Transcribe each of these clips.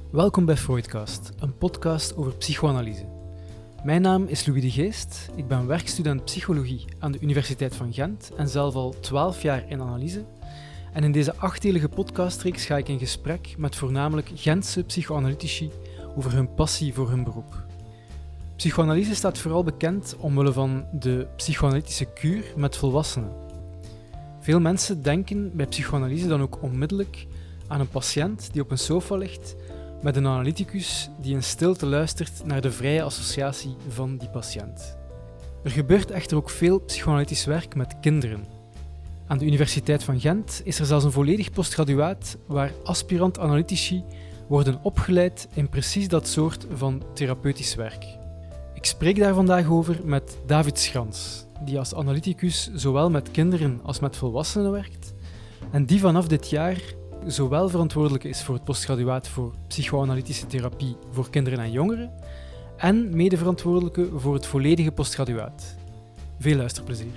Welkom bij Freudcast, een podcast over psychoanalyse. Mijn naam is Louis de Geest, ik ben werkstudent psychologie aan de Universiteit van Gent en zelf al 12 jaar in analyse. En in deze 8-delige podcastreeks ga ik in gesprek met voornamelijk Gentse psychoanalytici over hun passie voor hun beroep. Psychoanalyse staat vooral bekend omwille van de psychoanalytische kuur met volwassenen. Veel mensen denken bij psychoanalyse dan ook onmiddellijk aan een patiënt die op een sofa ligt met een analyticus die in stilte luistert naar de vrije associatie van die patiënt. Er gebeurt echter ook veel psychoanalytisch werk met kinderen. Aan de Universiteit van Gent is er zelfs een volledig postgraduaat waar aspirant-analytici worden opgeleid in precies dat soort van therapeutisch werk. Ik spreek daar vandaag over met David Schrans, die als analyticus zowel met kinderen als met volwassenen werkt en die vanaf dit jaar zowel verantwoordelijk is voor het postgraduaat voor psychoanalytische therapie voor kinderen en jongeren en medeverantwoordelijke voor het volledige postgraduaat. Veel luisterplezier.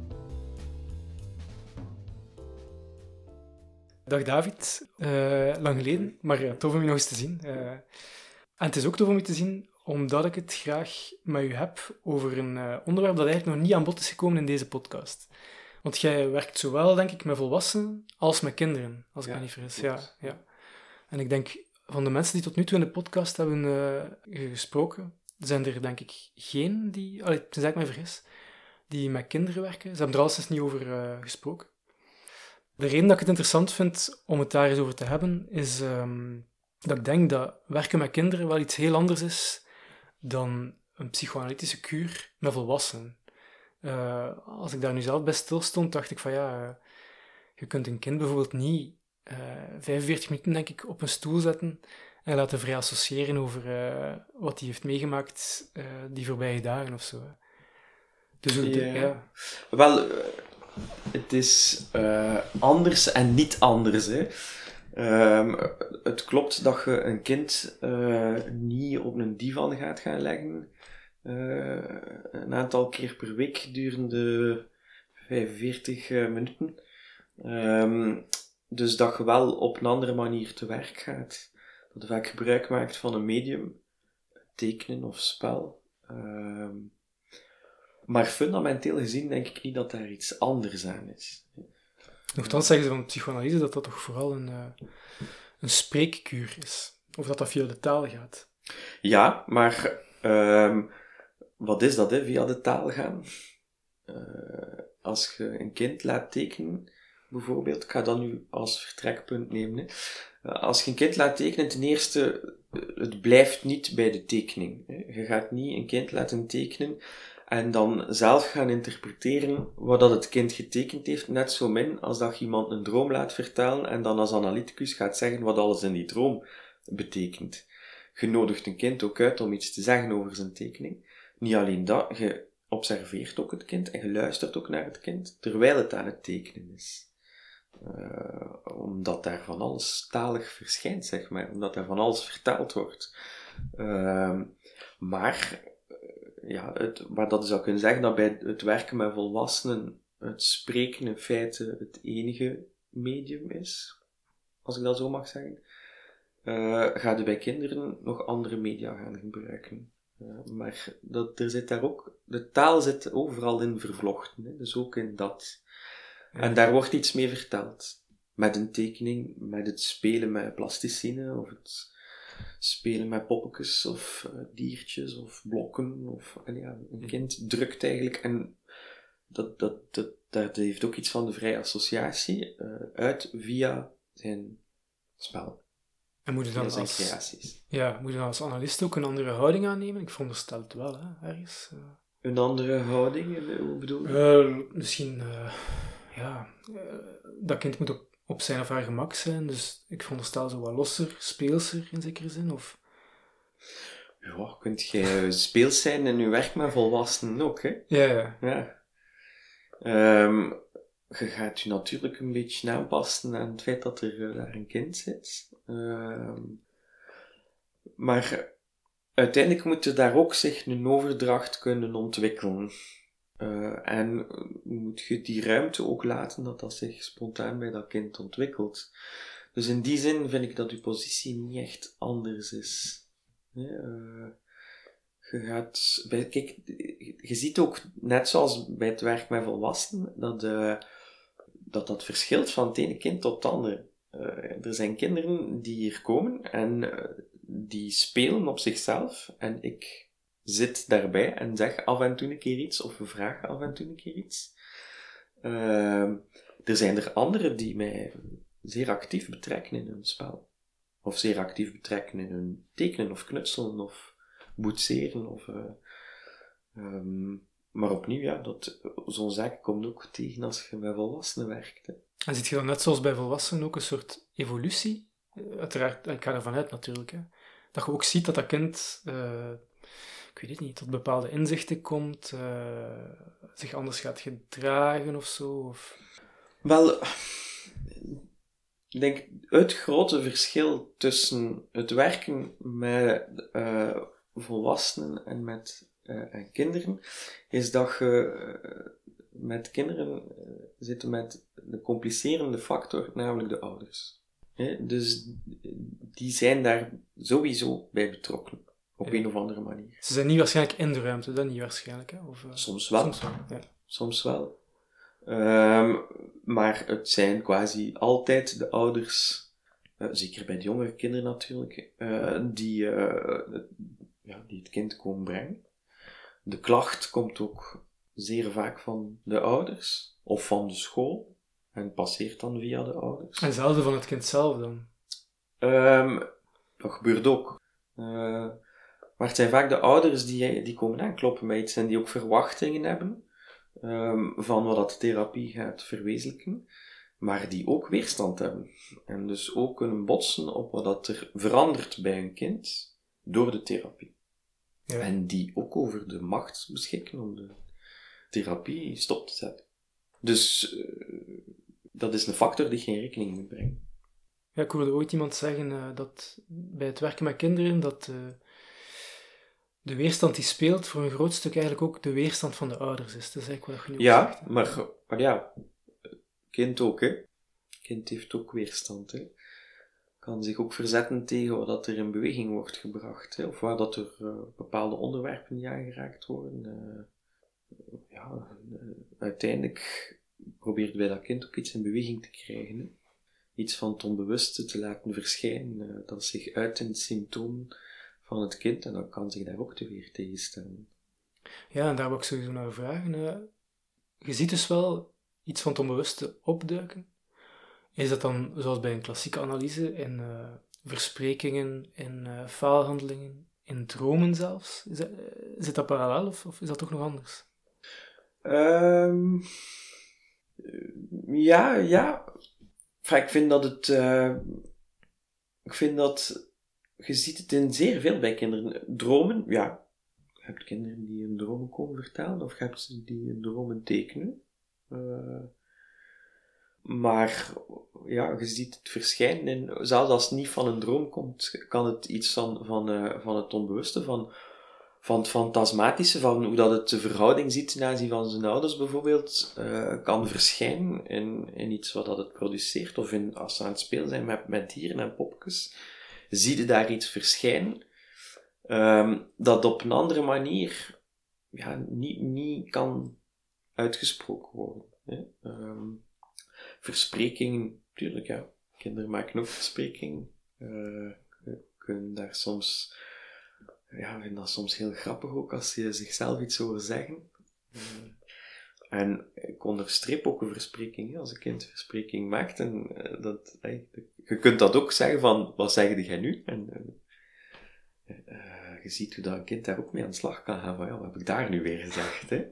Dag David, lang geleden, maar tof om je nog eens te zien. En het is ook tof om je te zien omdat ik het graag met u heb over een onderwerp dat eigenlijk nog niet aan bod is gekomen in deze podcast. Want jij werkt zowel, denk ik, met volwassenen als met kinderen, als ik me niet vergis. Ja. En ik denk, van de mensen die tot nu toe in de podcast hebben gesproken, zijn er, denk ik, geen die, tenzij ik me vergis, die met kinderen werken. Ze hebben er alleszins niet over gesproken. De reden dat ik het interessant vind om het daar eens over te hebben, is dat ik denk dat werken met kinderen wel iets heel anders is dan een psychoanalytische kuur met volwassenen. Als ik daar nu zelf bij stilstond, dacht ik van je kunt een kind bijvoorbeeld niet 45 minuten, denk ik, op een stoel zetten en laten vrij associëren over wat hij heeft meegemaakt die voorbije dagen of zo. Dus Wel, het is anders en niet anders, hè. Het klopt dat je een kind niet op een divan gaat gaan leggen. Een aantal keer per week gedurende 45 minuten. Dus dat je wel op een andere manier te werk gaat. Dat je vaak gebruik maakt van een medium, tekenen of spel. Maar fundamenteel gezien denk ik niet dat daar iets anders aan is. Nochtans zeggen ze van psychoanalyse dat dat toch vooral een spreekkuur is. Of dat via de taal gaat. Ja, maar wat is dat, hè? Via de taal gaan? Als je een kind laat tekenen, bijvoorbeeld, ik ga dat nu als vertrekpunt nemen. Hè. Als je een kind laat tekenen, ten eerste, het blijft niet bij de tekening. Hè. Je gaat niet een kind laten tekenen en dan zelf gaan interpreteren wat dat het kind getekend heeft, net zo min als dat je iemand een droom laat vertellen en dan als analyticus gaat zeggen wat alles in die droom betekent. Je nodigt een kind ook uit om iets te zeggen over zijn tekening. Niet alleen dat, je observeert ook het kind en je luistert ook naar het kind, terwijl het aan het tekenen is. Omdat daar van alles talig verschijnt, zeg maar. Omdat daar van alles vertaald wordt. Maar dat zou kunnen zeggen dat bij het werken met volwassenen het spreken in feite het enige medium is. Als ik dat zo mag zeggen. Ga je bij kinderen nog andere media gaan gebruiken. Maar er zit daar ook, de taal zit overal in vervlochten, hè, dus ook in dat. En daar wordt iets mee verteld. Met een tekening, met het spelen met plasticine, of het spelen met poppetjes, of diertjes, of blokken, of, een kind drukt eigenlijk, en dat heeft ook iets van de vrije associatie, uit via zijn spel. En moet je dan zijn creaties. Ja, moet je dan als analist ook een andere houding aannemen? Ik veronderstel het wel, hè, ergens. Een andere houding, hoe bedoel je? Misschien, dat kind moet op zijn of haar gemak zijn, dus ik veronderstel zo wat losser, speelser in zekere zin, of... Ja, kunt jij speels zijn in je werk met volwassenen ook, hè? Ja. Je gaat je natuurlijk een beetje aanpassen aan het feit dat er daar een kind zit. Maar uiteindelijk moet er daar ook zich een overdracht kunnen ontwikkelen. En moet je die ruimte ook laten dat zich spontaan bij dat kind ontwikkelt. Dus in die zin vind ik dat uw positie niet echt anders is. Kijk, je ziet ook, net zoals bij het werk met volwassenen, dat verschilt van het ene kind tot het andere. Er zijn kinderen die hier komen en die spelen op zichzelf en ik zit daarbij en zeg af en toe een keer iets of we vragen af en toe een keer iets. Er zijn er anderen die mij zeer actief betrekken in hun spel. Of zeer actief betrekken in hun tekenen of knutselen of boetseren. Maar opnieuw, ja, zo'n zaak komt ook tegen als je met volwassenen werkt. Hè. En ziet je dan net zoals bij volwassenen ook een soort evolutie? Uiteraard, ik ga ervan uit natuurlijk. Hè. Dat je ook ziet dat dat kind, ik weet het niet, tot bepaalde inzichten komt, zich anders gaat gedragen of zo. Of... Wel, ik denk het grote verschil tussen het werken met volwassenen en met kinderen, is dat je met kinderen zit met de complicerende factor, namelijk de ouders. Dus die zijn daar sowieso bij betrokken, op een of andere manier. Ze zijn niet waarschijnlijk in de ruimte, dat niet waarschijnlijk. Hè? Of, soms wel. Ja. Soms wel. Maar het zijn quasi altijd de ouders, zeker bij de jongere kinderen natuurlijk, die het kind komen brengen. De klacht komt ook zeer vaak van de ouders of van de school en passeert dan via de ouders. En zelden van het kind zelf dan? Dat gebeurt ook. Maar het zijn vaak de ouders die komen aankloppen met iets en die ook verwachtingen hebben van wat dat therapie gaat verwezenlijken, maar die ook weerstand hebben. En dus ook kunnen botsen op wat dat er verandert bij een kind door de therapie. Ja. En die ook over de macht beschikken om de therapie stop te zetten. Dus dat is een factor die geen rekening moet brengen. Ja, ik hoorde ooit iemand zeggen dat bij het werken met kinderen dat de weerstand die speelt voor een groot stuk eigenlijk ook de weerstand van de ouders is. Dat is eigenlijk wat je nu ja, zegt. maar ja, kind ook, hè. Kind heeft ook weerstand, hè. Kan zich ook verzetten tegen wat er in beweging wordt gebracht, hè. Of waar dat er bepaalde onderwerpen niet aangeraakt worden. Uiteindelijk probeert bij dat kind ook iets in beweging te krijgen, hè. Iets van het onbewuste te laten verschijnen, dat zich uit in symptomen van het kind, en dan kan zich daar ook te weer tegenstellen. Ja, en daar wil ik sowieso naar vragen. Je ziet dus wel iets van het onbewuste opduiken. Is dat dan, zoals bij een klassieke analyse, in versprekingen, in faalhandelingen, in dromen zelfs? Zit dat parallel of is dat toch nog anders? Ja. Enfin, ik vind dat je ziet het in zeer veel bij kinderen. Dromen, ja. Je hebt kinderen die hun dromen komen vertellen, of je hebt ze die hun dromen tekenen. Maar ja, je ziet het verschijnen in, zelfs als het niet van een droom komt, kan het iets van het onbewuste, van het fantasmatische, van hoe dat het de verhouding ziet ten aanzien van zijn ouders bijvoorbeeld, kan verschijnen in iets wat dat het produceert, of als ze aan het spelen zijn met dieren en popjes, zie je daar iets verschijnen, dat op een andere manier niet kan uitgesproken worden. Hè? Versprekingen, tuurlijk, ja. Kinderen maken ook versprekingen. Kunnen daar soms... Ja, ik vind dat soms heel grappig ook als je zichzelf iets hoort zeggen. En ik onderstrip ook een verspreking. Als een kind een verspreking maakt, en je kunt dat ook zeggen van, wat zeg jij nu? En je ziet hoe dat een kind daar ook mee aan de slag kan gaan. Van, ja, wat heb ik daar nu weer gezegd? Hè?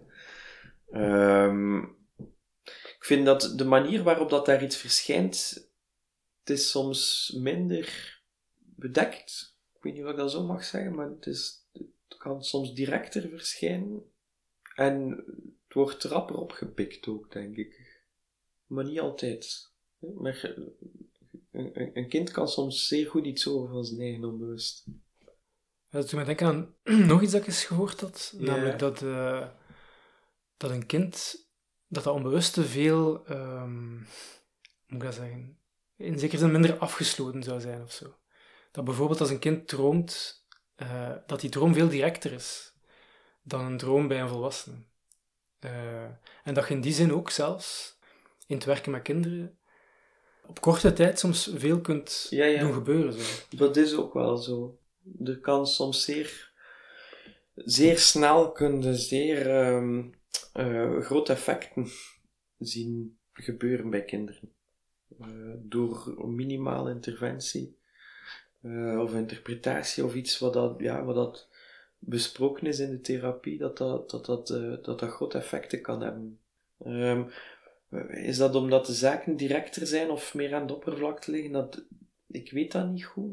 Ik vind dat de manier waarop dat daar iets verschijnt, het is soms minder bedekt. Ik weet niet of ik dat zo mag zeggen, maar het kan soms directer verschijnen. En het wordt rapper opgepikt ook, denk ik. Maar niet altijd. Maar een kind kan soms zeer goed iets over van zijn eigen onbewust. Dat doet me denken aan nog iets dat ik eens gehoord had. Yeah. Namelijk dat een kind, dat onbewuste veel, hoe moet ik dat zeggen, in zekere zin minder afgesloten zou zijn of zo. Dat bijvoorbeeld als een kind droomt, dat die droom veel directer is dan een droom bij een volwassene. En dat je in die zin ook zelfs in het werken met kinderen op korte tijd soms veel kunt doen gebeuren. Zo. Dat is ook wel zo. Er kan soms zeer snel zeer grote effecten zien gebeuren bij kinderen. Door minimale interventie of interpretatie of iets wat dat besproken is in de therapie, dat grote effecten kan hebben. Is dat omdat de zaken directer zijn of meer aan de oppervlakte liggen? Ik weet dat niet goed.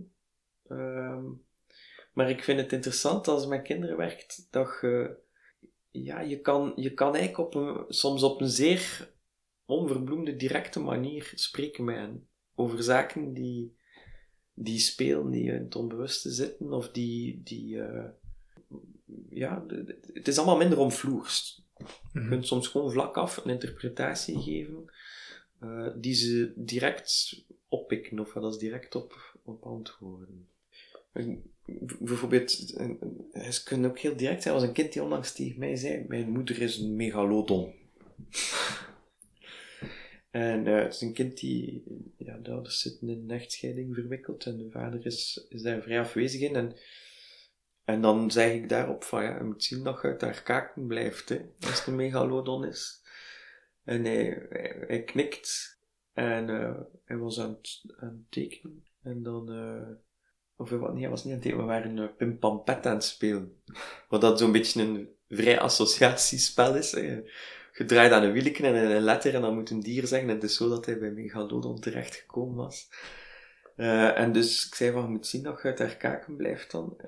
Maar ik vind het interessant als je met kinderen werkt, dat je kan eigenlijk soms op een zeer onverbloemde, directe manier spreken met hen. Over zaken die spelen, die in het onbewuste zitten, of het is allemaal minder omvloerst. Je kunt soms gewoon vlak af een interpretatie geven, die ze direct oppikken, of dat ze direct op antwoorden. Bijvoorbeeld, ze kunnen ook heel direct zijn. Er was een kind die onlangs tegen mij zei, mijn moeder is een megalodon. En het is een kind die, de ouders zitten in een echtscheiding verwikkeld en de vader is daar vrij afwezig in. En dan zeg ik daarop van, je moet zien dat je uit haar kaken blijft, hè, als het een megalodon is. En hij knikt en hij was aan het tekenen. En dan, hij was niet aan het tekenen, we waren Pim Pam Pet aan het spelen. Wat dat zo'n beetje een vrij associatiespel is, hè. Je draait aan een wielken en een letter en dan moet een dier zeggen. En het is zo dat hij bij Megalodon terechtgekomen was. En dus ik zei van, je moet zien dat je uit haar kaken blijft dan.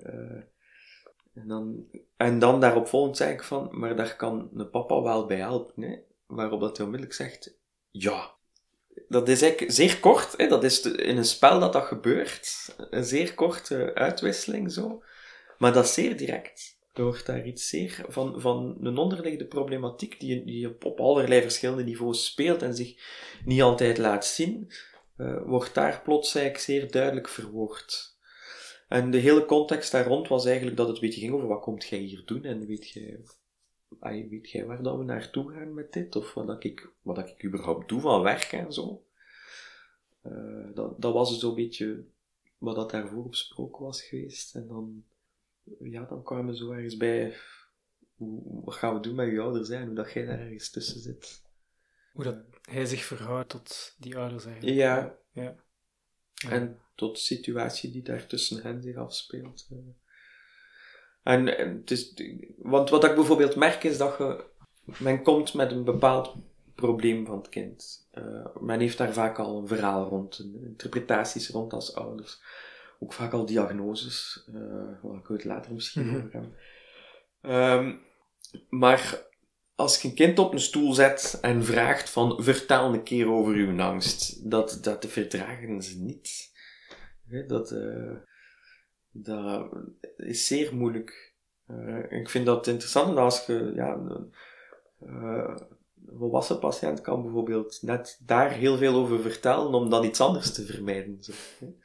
En dan daarop volgend zei ik van, maar daar kan een papa wel bij helpen. Hè? Waarop dat hij onmiddellijk zegt, ja. Dat is eigenlijk zeer kort. Hè? Dat is in een spel dat gebeurt. Een zeer korte uitwisseling zo. Maar dat is zeer direct. Er wordt daar iets zeer van een onderliggende problematiek die op allerlei verschillende niveaus speelt en zich niet altijd laat zien, wordt daar plots eigenlijk zeer duidelijk verwoord. En de hele context daar rond was eigenlijk dat het een beetje ging over wat komt jij hier doen en weet jij waar dat we naartoe gaan met dit of wat ik überhaupt doe van werk en zo. Dat was zo'n beetje wat dat daarvoor besproken was geweest en dan kwamen we zo ergens bij, wat gaan we doen met je ouders zijn, hoe dat jij daar ergens tussen zit. Hoe dat hij zich verhoudt tot die ouders eigenlijk. Ja. En tot de situatie die daar tussen hen zich afspeelt. En het is, want wat ik bijvoorbeeld merk is dat men komt met een bepaald probleem van het kind. Men heeft daar vaak al een verhaal rond, interpretaties rond als ouders. Ook vaak al diagnoses, waar ik het later misschien over heb. Maar als je een kind op een stoel zet en vraagt van, vertel een keer over uw angst, dat verdragen ze niet. Dat is zeer moeilijk. Ik vind dat interessant, als je, een volwassen patiënt kan bijvoorbeeld net daar heel veel over vertellen, om dan iets anders te vermijden. Zo.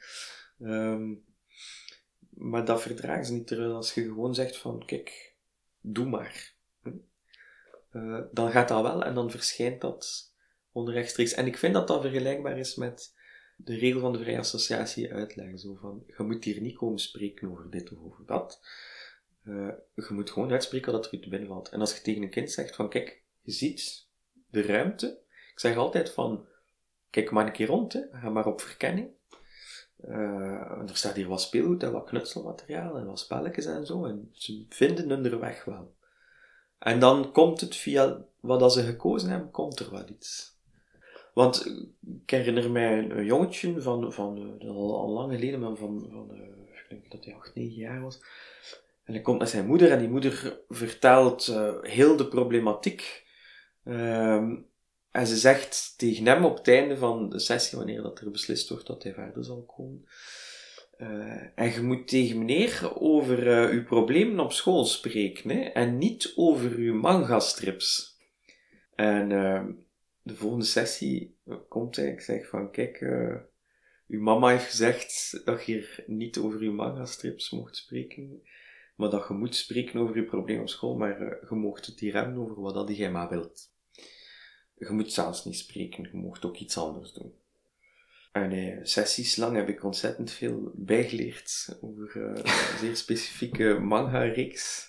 Maar dat verdragen ze niet, terwijl als je gewoon zegt van, kijk, doe maar. Dan gaat dat wel en dan verschijnt dat onrechtstreeks. En ik vind dat dat vergelijkbaar is met de regel van de vrije associatie uitleggen. Zo van, je moet hier niet komen spreken over dit of over dat. Je moet gewoon uitspreken wat er u te binnen valt. En als je tegen een kind zegt van, kijk, je ziet de ruimte. Ik zeg altijd van, kijk maar een keer rond, hè. Ga maar op verkenning. Er staat hier wat speelgoed en wat knutselmateriaal en wat spelletjes en zo. En ze vinden hun weg wel. En dan komt het via wat ze gekozen hebben, komt er wat iets. Want ik herinner mij een jongetje al lang geleden, maar ik denk dat hij 8, 9 jaar was. En hij komt met zijn moeder en die moeder vertelt heel de problematiek. En ze zegt tegen hem op het einde van de sessie, wanneer dat er beslist wordt dat hij verder zal komen. En je moet tegen meneer over uw problemen op school spreken, hè, en niet over uw manga-strips. En de volgende sessie komt hij. Ik zeg van, kijk, uw mama heeft gezegd dat je hier niet over uw manga-strips mocht spreken, maar dat je moet spreken over je probleem op school, maar je mocht het hier hebben over wat dat jij maar wilt. Je moet zelfs niet spreken, je mocht ook iets anders doen. En sessies lang heb ik ontzettend veel bijgeleerd over een zeer specifieke manga-reeks.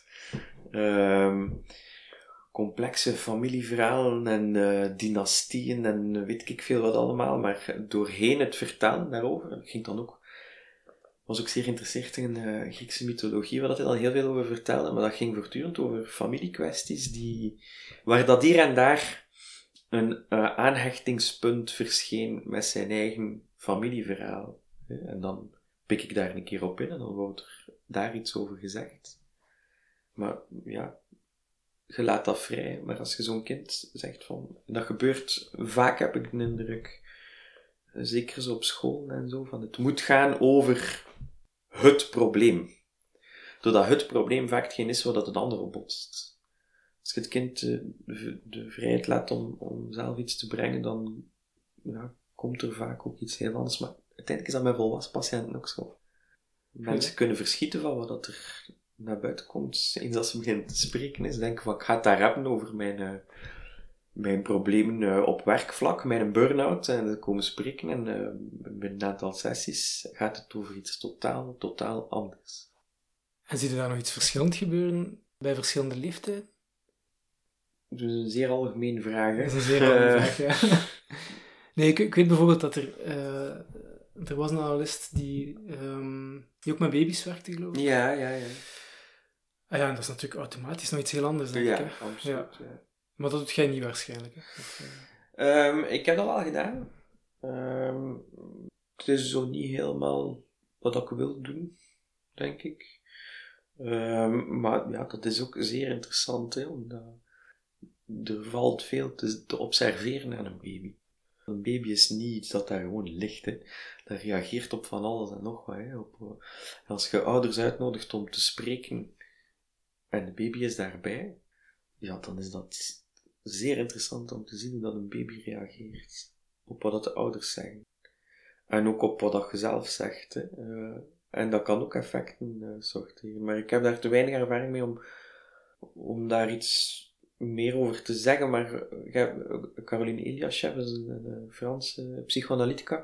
Complexe familieverhalen en dynastieën en weet ik veel wat allemaal, maar doorheen het vertellen daarover, ging dan ook, was ook zeer geïnteresseerd in Griekse mythologie, waar dat hij dan heel veel over vertelde, maar dat ging voortdurend over familiekwesties waar dat hier en daar een aanhechtingspunt verscheen met zijn eigen familieverhaal. En dan pik ik daar een keer op in en dan wordt er daar iets over gezegd. Maar ja, je laat dat vrij. Maar als je zo'n kind zegt van... Dat gebeurt vaak, heb ik de indruk. Zeker zo op school en zo. Van het moet gaan over het probleem. Doordat het probleem vaak hetgeen is waar dat het ander op botst. Als je het kind de vrijheid laat om zelf iets te brengen, dan komt er vaak ook iets heel anders. Maar uiteindelijk is dat met volwassen patiënten ook zo. Mensen kunnen verschieten van wat dat er naar buiten komt. Eens als ze beginnen te spreken is, denken van, ik ga het daar hebben over mijn problemen op werkvlak, mijn burn-out. En ze komen spreken en binnen een aantal sessies gaat het over iets totaal anders. En zie je daar nog iets verschillend gebeuren bij verschillende leeftijden? Dat is een zeer algemene vraag, hè? Dat is een zeer algemene vraag, ja. Nee, ik weet bijvoorbeeld dat er was een analist die ook met baby's werkte, geloof ik. Ja. Ah ja, en dat is natuurlijk automatisch nog iets heel anders, denk ik. Hè? Absoluut. Ja. Maar dat doet jij niet waarschijnlijk, hè? Ik heb dat wel gedaan. Het is zo niet helemaal wat ik wil doen, denk ik. Maar ja, dat is ook zeer interessant, hè, omdat er valt veel te observeren aan een baby. Een baby is niet iets dat daar gewoon ligt, hè. Dat reageert op van alles en nog wat, hè. Als je ouders uitnodigt om te spreken en de baby is daarbij, ja, dan is dat zeer interessant om te zien hoe dat een baby reageert op wat dat de ouders zeggen. En ook op wat dat je zelf zegt, hè. En dat kan ook effecten sorteren. Maar ik heb daar te weinig ervaring mee om daar iets meer over te zeggen. Maar Caroline Iliashev is een Franse psychoanalytica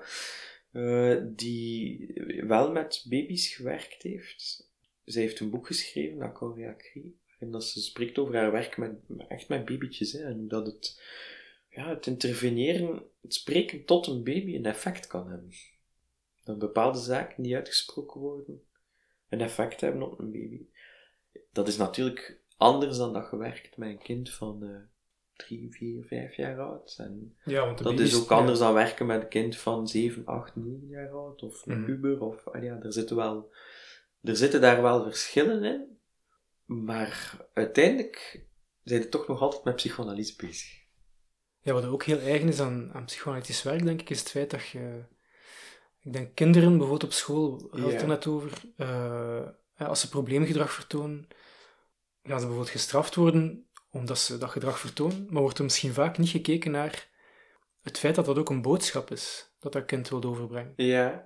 die wel met baby's gewerkt heeft. Zij heeft een boek geschreven, La Choréacrie, en dat ze spreekt over haar werk echt met babytjes. Hè, en dat het interveneren, het spreken tot een baby een effect kan hebben. Dat bepaalde zaken die uitgesproken worden een effect hebben op een baby. Dat is natuurlijk anders dan dat je werkt met een kind van 3, 4, 5 jaar oud. En ja, want dat is ook anders dan werken met een kind van 7, 8, 9 jaar oud. Of een puber. Of, er zitten daar wel verschillen in. Maar uiteindelijk zijn je toch nog altijd met psychoanalyse bezig. Ja, wat ook heel eigen is aan psychoanalytisch werk, denk ik, is het feit dat je... Ik denk kinderen, bijvoorbeeld op school, had het er net over, als ze probleemgedrag vertonen, gaan ze bijvoorbeeld gestraft worden omdat ze dat gedrag vertonen, maar wordt er misschien vaak niet gekeken naar het feit dat dat ook een boodschap is, dat kind wil overbrengen. Ja.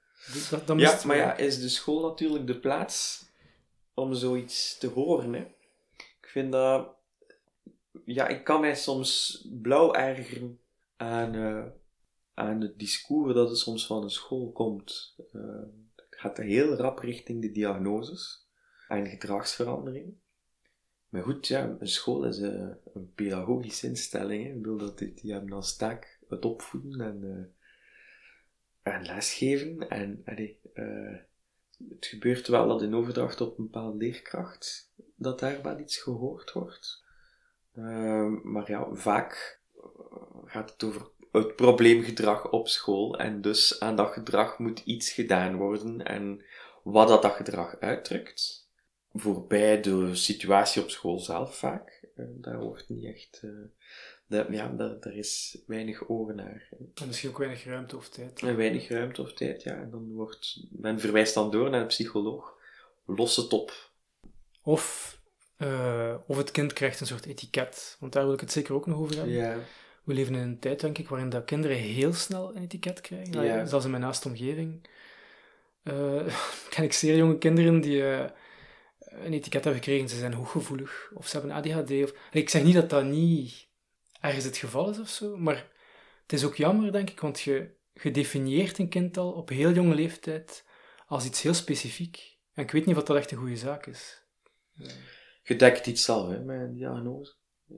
Is de school natuurlijk de plaats om zoiets te horen, hè? Ik vind dat... Ja, ik kan mij soms blauw ergeren aan het discours dat er soms van een school komt. Het gaat heel rap richting de diagnoses en gedragsverandering. Maar goed, ja, een school is een pedagogische instelling. Hè. Ik bedoel, die hebben als taak het opvoeden en lesgeven. En het gebeurt wel dat in overdracht op een bepaalde leerkracht, dat daar wel iets gehoord wordt. Maar ja, vaak gaat het over het probleemgedrag op school en dus aan dat gedrag moet iets gedaan worden en wat dat gedrag uitdrukt, voorbij de situatie op school zelf vaak, daar wordt niet echt, daar is weinig oren naar. En misschien ook weinig ruimte of tijd. En weinig ruimte of tijd, ja, en dan men verwijst dan door naar een psycholoog, los het op. Of het kind krijgt een soort etiket, want daar wil ik het zeker ook nog over hebben. Ja. we leven in een tijd, denk ik, waarin dat kinderen heel snel een etiket krijgen. Ja. Zelfs in mijn naaste omgeving ken ik zeer jonge kinderen die een etiket hebben gekregen. Ze zijn hooggevoelig, of ze hebben ADHD. Ik zeg niet dat dat niet ergens het geval is of zo, maar het is ook jammer, denk ik, want je definieert een kind al op heel jonge leeftijd als iets heel specifiek. En ik weet niet of dat echt een goede zaak is. Je dekt iets zelf, hè, met een diagnose.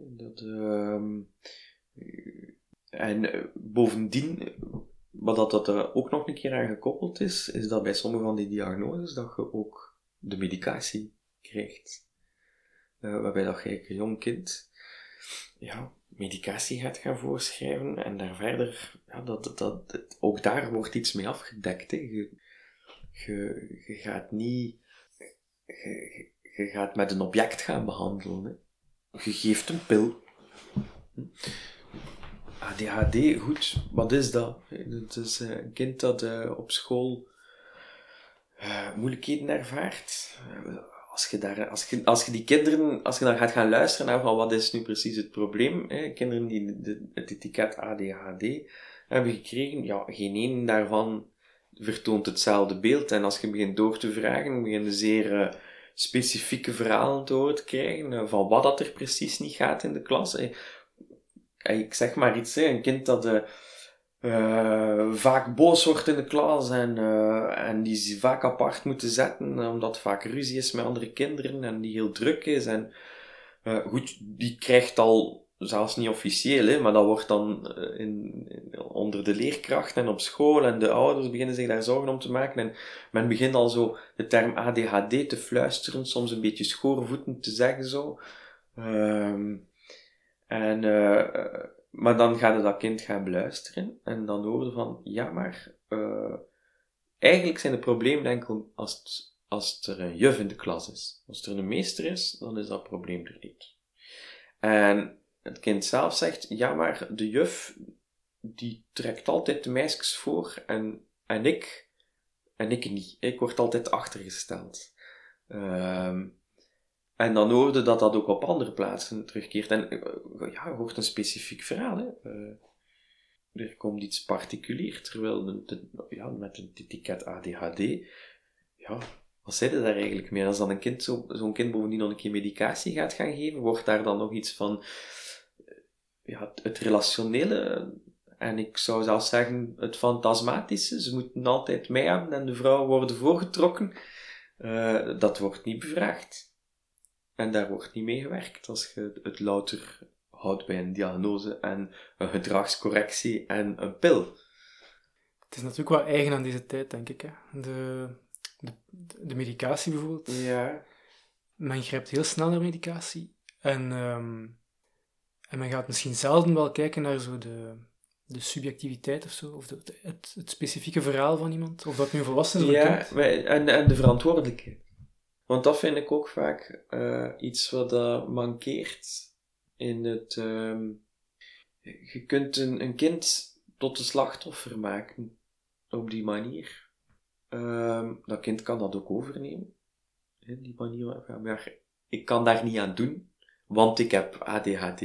Bovendien, wat dat er ook nog een keer aan gekoppeld is dat bij sommige van die diagnoses dat je ook de medicatie krijgt. Waarbij dat je eigenlijk een jong kind medicatie gaat gaan voorschrijven en daar verder, ook daar wordt iets mee afgedekt. Hè. Je gaat niet, je gaat met een object gaan behandelen. Hè. Je geeft een pil. ADHD, goed, wat is dat? Het is een kind dat op school moeilijkheden ervaart. Als je die kinderen, als je dan gaat gaan luisteren naar van wat is nu precies het probleem, kinderen die het etiket ADHD hebben gekregen, geen één daarvan vertoont hetzelfde beeld. En als je begint door te vragen, begin je zeer specifieke verhalen te horen te krijgen van wat dat er precies niet gaat in de klas. Ik zeg maar iets, een kind dat vaak boos wordt in de klas en die ze vaak apart moeten zetten, omdat vaak ruzie is met andere kinderen en die heel druk is. En goed, die krijgt al, zelfs niet officieel, maar dat wordt dan onder de leerkrachten en op school en de ouders beginnen zich daar zorgen om te maken en men begint al zo de term ADHD te fluisteren, soms een beetje schoorvoetend te zeggen zo. Maar dan gaat dat kind gaan beluisteren en dan hoorde van, eigenlijk zijn de problemen enkel als er een juf in de klas is. Als er een meester is, dan is dat probleem er niet. En het kind zelf zegt, maar de juf, die trekt altijd de meisjes voor en ik niet. Ik word altijd achtergesteld. En dan hoorde dat ook op andere plaatsen terugkeert. En je hoort een specifiek verhaal. Hè. Er komt iets particulier, terwijl met een etiket ADHD, wat zei je daar eigenlijk mee? Als dan een kind, zo'n kind bovendien nog een keer medicatie gaat gaan geven, wordt daar dan nog iets van het relationele, en ik zou zelfs zeggen het fantasmatische, ze moeten altijd mij hebben en de vrouwen worden voorgetrokken, dat wordt niet bevraagd. En daar wordt niet mee gewerkt als je het louter houdt bij een diagnose en een gedragscorrectie en een pil. Het is natuurlijk wel eigen aan deze tijd, denk ik. Hè. De medicatie bijvoorbeeld. Ja. Men grijpt heel snel naar medicatie. En men gaat misschien zelden wel kijken naar zo de subjectiviteit of zo. Of het specifieke verhaal van iemand. Of dat nu volwassen is of een kind. En de verantwoordelijkheid. Want dat vind ik ook vaak iets wat mankeert in het... je kunt een kind tot een slachtoffer maken op die manier. Dat kind kan dat ook overnemen. Die manier, maar ik kan daar niet aan doen, want ik heb ADHD.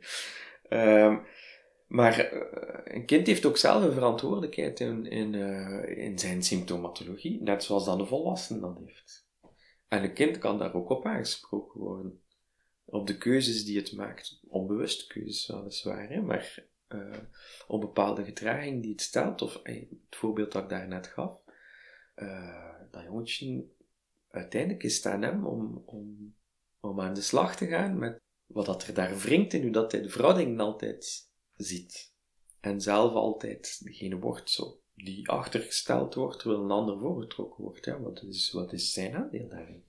Maar een kind heeft ook zelf een verantwoordelijkheid in zijn symptomatologie, net zoals dat een volwassene dat heeft. En een kind kan daar ook op aangesproken worden. Op de keuzes die het maakt. Onbewuste keuzes weliswaar, maar op bepaalde gedraging die het stelt. Of het voorbeeld dat ik daarnet gaf. Dat jongetje, uiteindelijk is het aan hem om aan de slag te gaan met wat dat er daar wringt in hoe dat hij de verhoudingen altijd ziet. En zelf altijd degene wordt zo. Die achtergesteld wordt, terwijl een ander voorgetrokken wordt. Ja, wat is zijn aandeel daarin?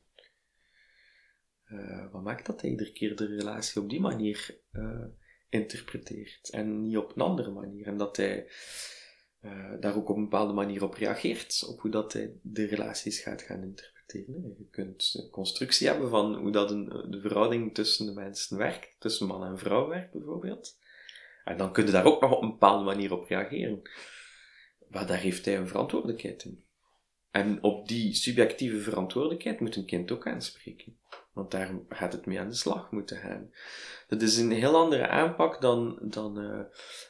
Wat maakt dat hij iedere keer de relatie op die manier interpreteert en niet op een andere manier? En dat hij daar ook op een bepaalde manier op reageert, op hoe dat hij de relaties gaat gaan interpreteren. Je kunt een constructie hebben van hoe dat de verhouding tussen de mensen werkt, tussen man en vrouw werkt bijvoorbeeld. En dan kun je daar ook nog op een bepaalde manier op reageren. Maar daar heeft hij een verantwoordelijkheid in. En op die subjectieve verantwoordelijkheid moet een kind ook aanspreken. Want daar gaat het mee aan de slag moeten gaan. Dat is een heel andere aanpak dan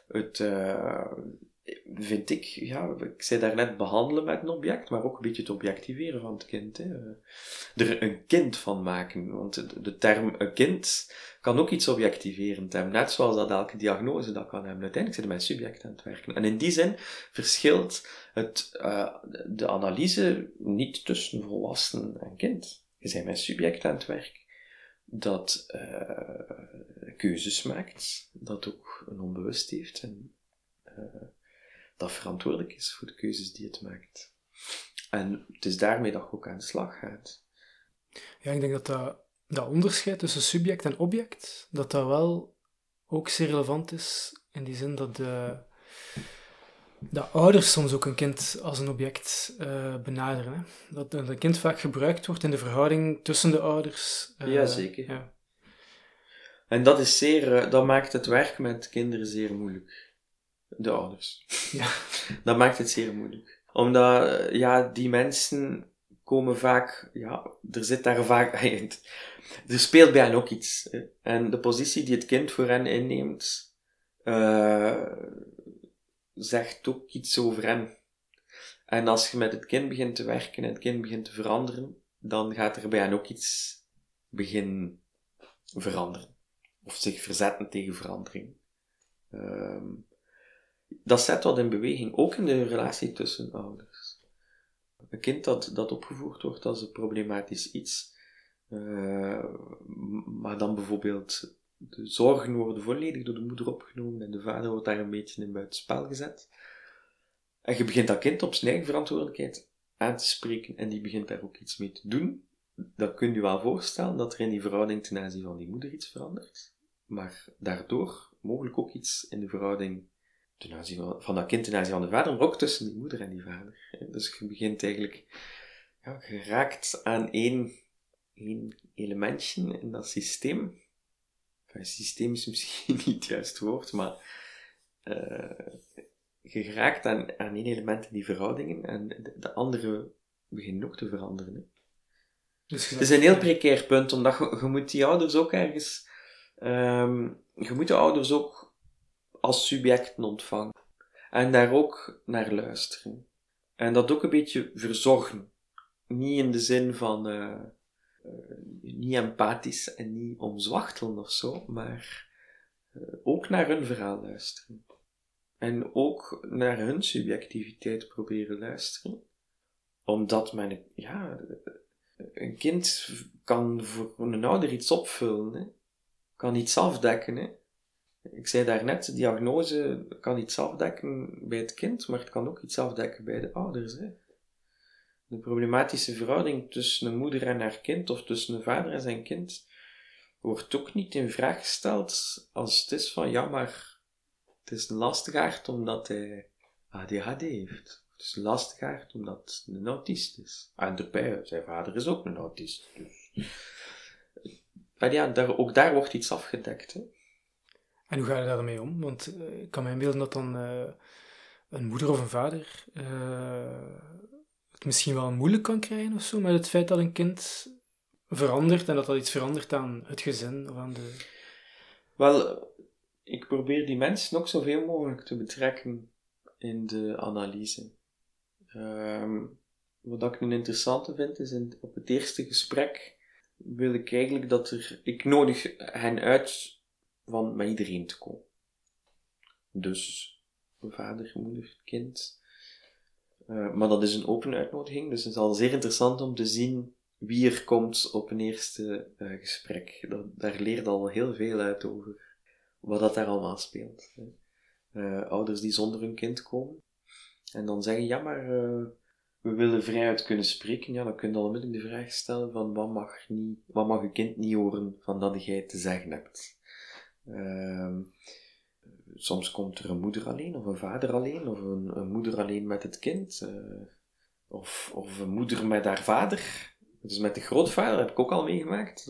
vind ik, ik zei daarnet behandelen met een object, maar ook een beetje het objectiveren van het kind. Hè. Er een kind van maken. Want de term een kind kan ook iets objectiverend hebben. Net zoals dat elke diagnose dat kan hebben. Uiteindelijk zit er met subject aan het werken. En in die zin verschilt de analyse niet tussen volwassen en kind. Je bent met subject aan het werk dat keuzes maakt, dat ook een onbewust heeft en dat verantwoordelijk is voor de keuzes die het maakt. En het is daarmee dat je ook aan de slag gaat. Ja, ik denk dat onderscheid tussen subject en object, dat wel ook zeer relevant is, in die zin dat ouders soms ook een kind als een object benaderen. Hè? Dat een kind vaak gebruikt wordt in de verhouding tussen de ouders. Jazeker. Ja. En dat maakt het werk met kinderen zeer moeilijk. De ouders. Ja. Dat maakt het zeer moeilijk. Omdat, die mensen komen vaak, er zit daar vaak, er speelt bij hen ook iets. Hè. En de positie die het kind voor hen inneemt, zegt ook iets over hen. En als je met het kind begint te werken en het kind begint te veranderen, dan gaat er bij hen ook iets beginnen veranderen. Of zich verzetten tegen verandering. Dat zet wat in beweging, ook in de relatie tussen ouders. Een kind dat opgevoed wordt als een problematisch iets, maar dan bijvoorbeeld de zorgen worden volledig door de moeder opgenomen en de vader wordt daar een beetje in buitenspel gezet. En je begint dat kind op zijn eigen verantwoordelijkheid aan te spreken en die begint daar ook iets mee te doen. Dan kun je je wel voorstellen dat er in die verhouding ten aanzien van die moeder iets verandert, maar daardoor mogelijk ook iets in de verhouding ten aanzien van dat kind ten aanzien van de vader, maar ook tussen die moeder en die vader. Dus je begint eigenlijk, je raakt aan één elementje in dat systeem. Enfin, systeem is misschien niet het juiste woord, maar je raakt aan één element in die verhoudingen en de andere beginnen ook te veranderen. Hè. Dus het is een heel precair punt, omdat je moet die ouders ook ergens, je moet de ouders ook als subjecten ontvangen. En daar ook naar luisteren. En dat ook een beetje verzorgen. Niet in de zin van niet empathisch en niet omzwachtelen of zo, maar ook naar hun verhaal luisteren. En ook naar hun subjectiviteit proberen luisteren. Omdat een kind kan voor een ouder iets opvullen, hè. Kan iets afdekken, hè. Ik zei daarnet, de diagnose kan iets afdekken bij het kind, maar het kan ook iets afdekken bij de ouders. Hè. De problematische verhouding tussen een moeder en haar kind, of tussen een vader en zijn kind, wordt ook niet in vraag gesteld als het is van, maar het is een lastigaard omdat hij ADHD heeft. Het is een lastigaard omdat hij een autist is. En daarbij, zijn vader is ook een autist. Dus. Maar ook daar wordt iets afgedekt. Hè. En hoe ga je daarmee om? Want ik kan me inbeelden dat dan een moeder of een vader het misschien wel moeilijk kan krijgen of zo, met het feit dat een kind verandert en dat iets verandert aan het gezin of aan de... Wel, ik probeer die mensen ook zoveel mogelijk te betrekken in de analyse. Wat ik een interessante vind, is op het eerste gesprek wil ik eigenlijk ik nodig hen uit van met iedereen te komen. Dus vader, moeder, kind. Maar dat is een open uitnodiging, dus het is al zeer interessant om te zien wie er komt op een eerste gesprek. Daar leert al heel veel uit over wat dat daar allemaal speelt. Ouders die zonder hun kind komen en dan zeggen, maar we willen vrijuit kunnen spreken. Ja, dan kun je al onmiddellijk de vraag stellen van wat mag je kind niet horen van dat jij te zeggen hebt. Soms komt er een moeder alleen, of een vader alleen, of een moeder alleen met het kind, of een moeder met haar vader, dus met de grootvader, heb ik ook al meegemaakt.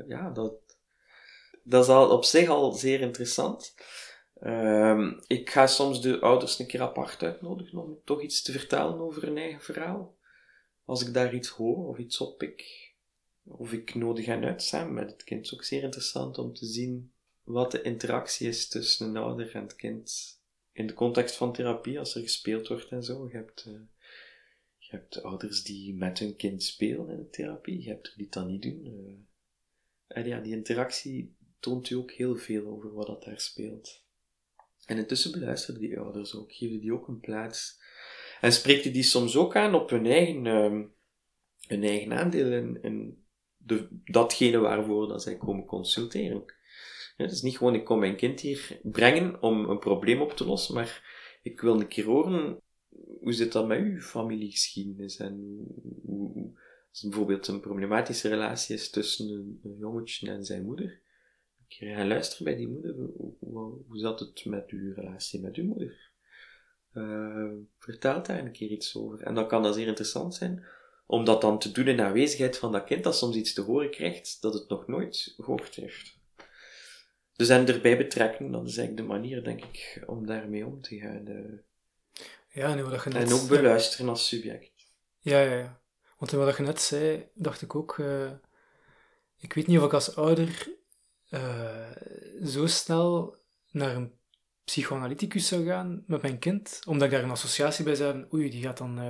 Dat is al op zich al zeer interessant. Ik ga soms de ouders een keer apart uitnodigen om toch iets te vertellen over hun eigen verhaal. Als ik daar iets hoor of iets oppik. of ik nodig hen uit samen met het kind. Het is ook zeer interessant om te zien wat de interactie is tussen een ouder en het kind. In de context van therapie, als er gespeeld wordt en zo. Je hebt ouders die met hun kind spelen in de therapie. Je hebt er die het dan niet doen. En ja, die interactie toont u ook heel veel over wat dat daar speelt. En intussen beluisteren die ouders ook. Geven die ook een plaats. En spreekt u die soms ook aan op hun eigen aandeel in datgene waarvoor dat zij komen consulteren. Ja, het is niet gewoon, ik kom mijn kind hier brengen om een probleem op te lossen, maar ik wil een keer horen, hoe zit dat met uw familiegeschiedenis? En als er bijvoorbeeld een problematische relatie is tussen een jongetje en zijn moeder, een keer gaan luisteren bij die moeder, hoe zat het met uw relatie met uw moeder? Vertel daar een keer iets over. En dan kan dat zeer interessant zijn, om dat dan te doen in aanwezigheid van dat kind, dat soms iets te horen krijgt dat het nog nooit gehoord heeft. Dus en erbij betrekken, dat is eigenlijk de manier, denk ik, om daarmee om te gaan. Ja, en, wat je net, en ook beluisteren als subject. Ja. Want wat je net zei, dacht ik ook... ik weet niet of ik als ouder zo snel naar een psychoanalyticus zou gaan met mijn kind, omdat ik daar een associatie bij zou hebben. Oei, die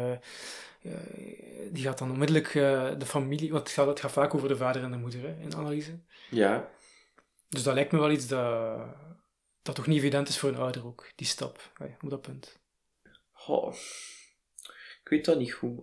gaat dan onmiddellijk de familie... Want het gaat vaak over de vader en de moeder, hè, in analyse. Ja. Dus dat lijkt me wel iets dat toch niet evident is voor een ouder ook, die stap, op dat punt. Oh, ik weet dat niet goed.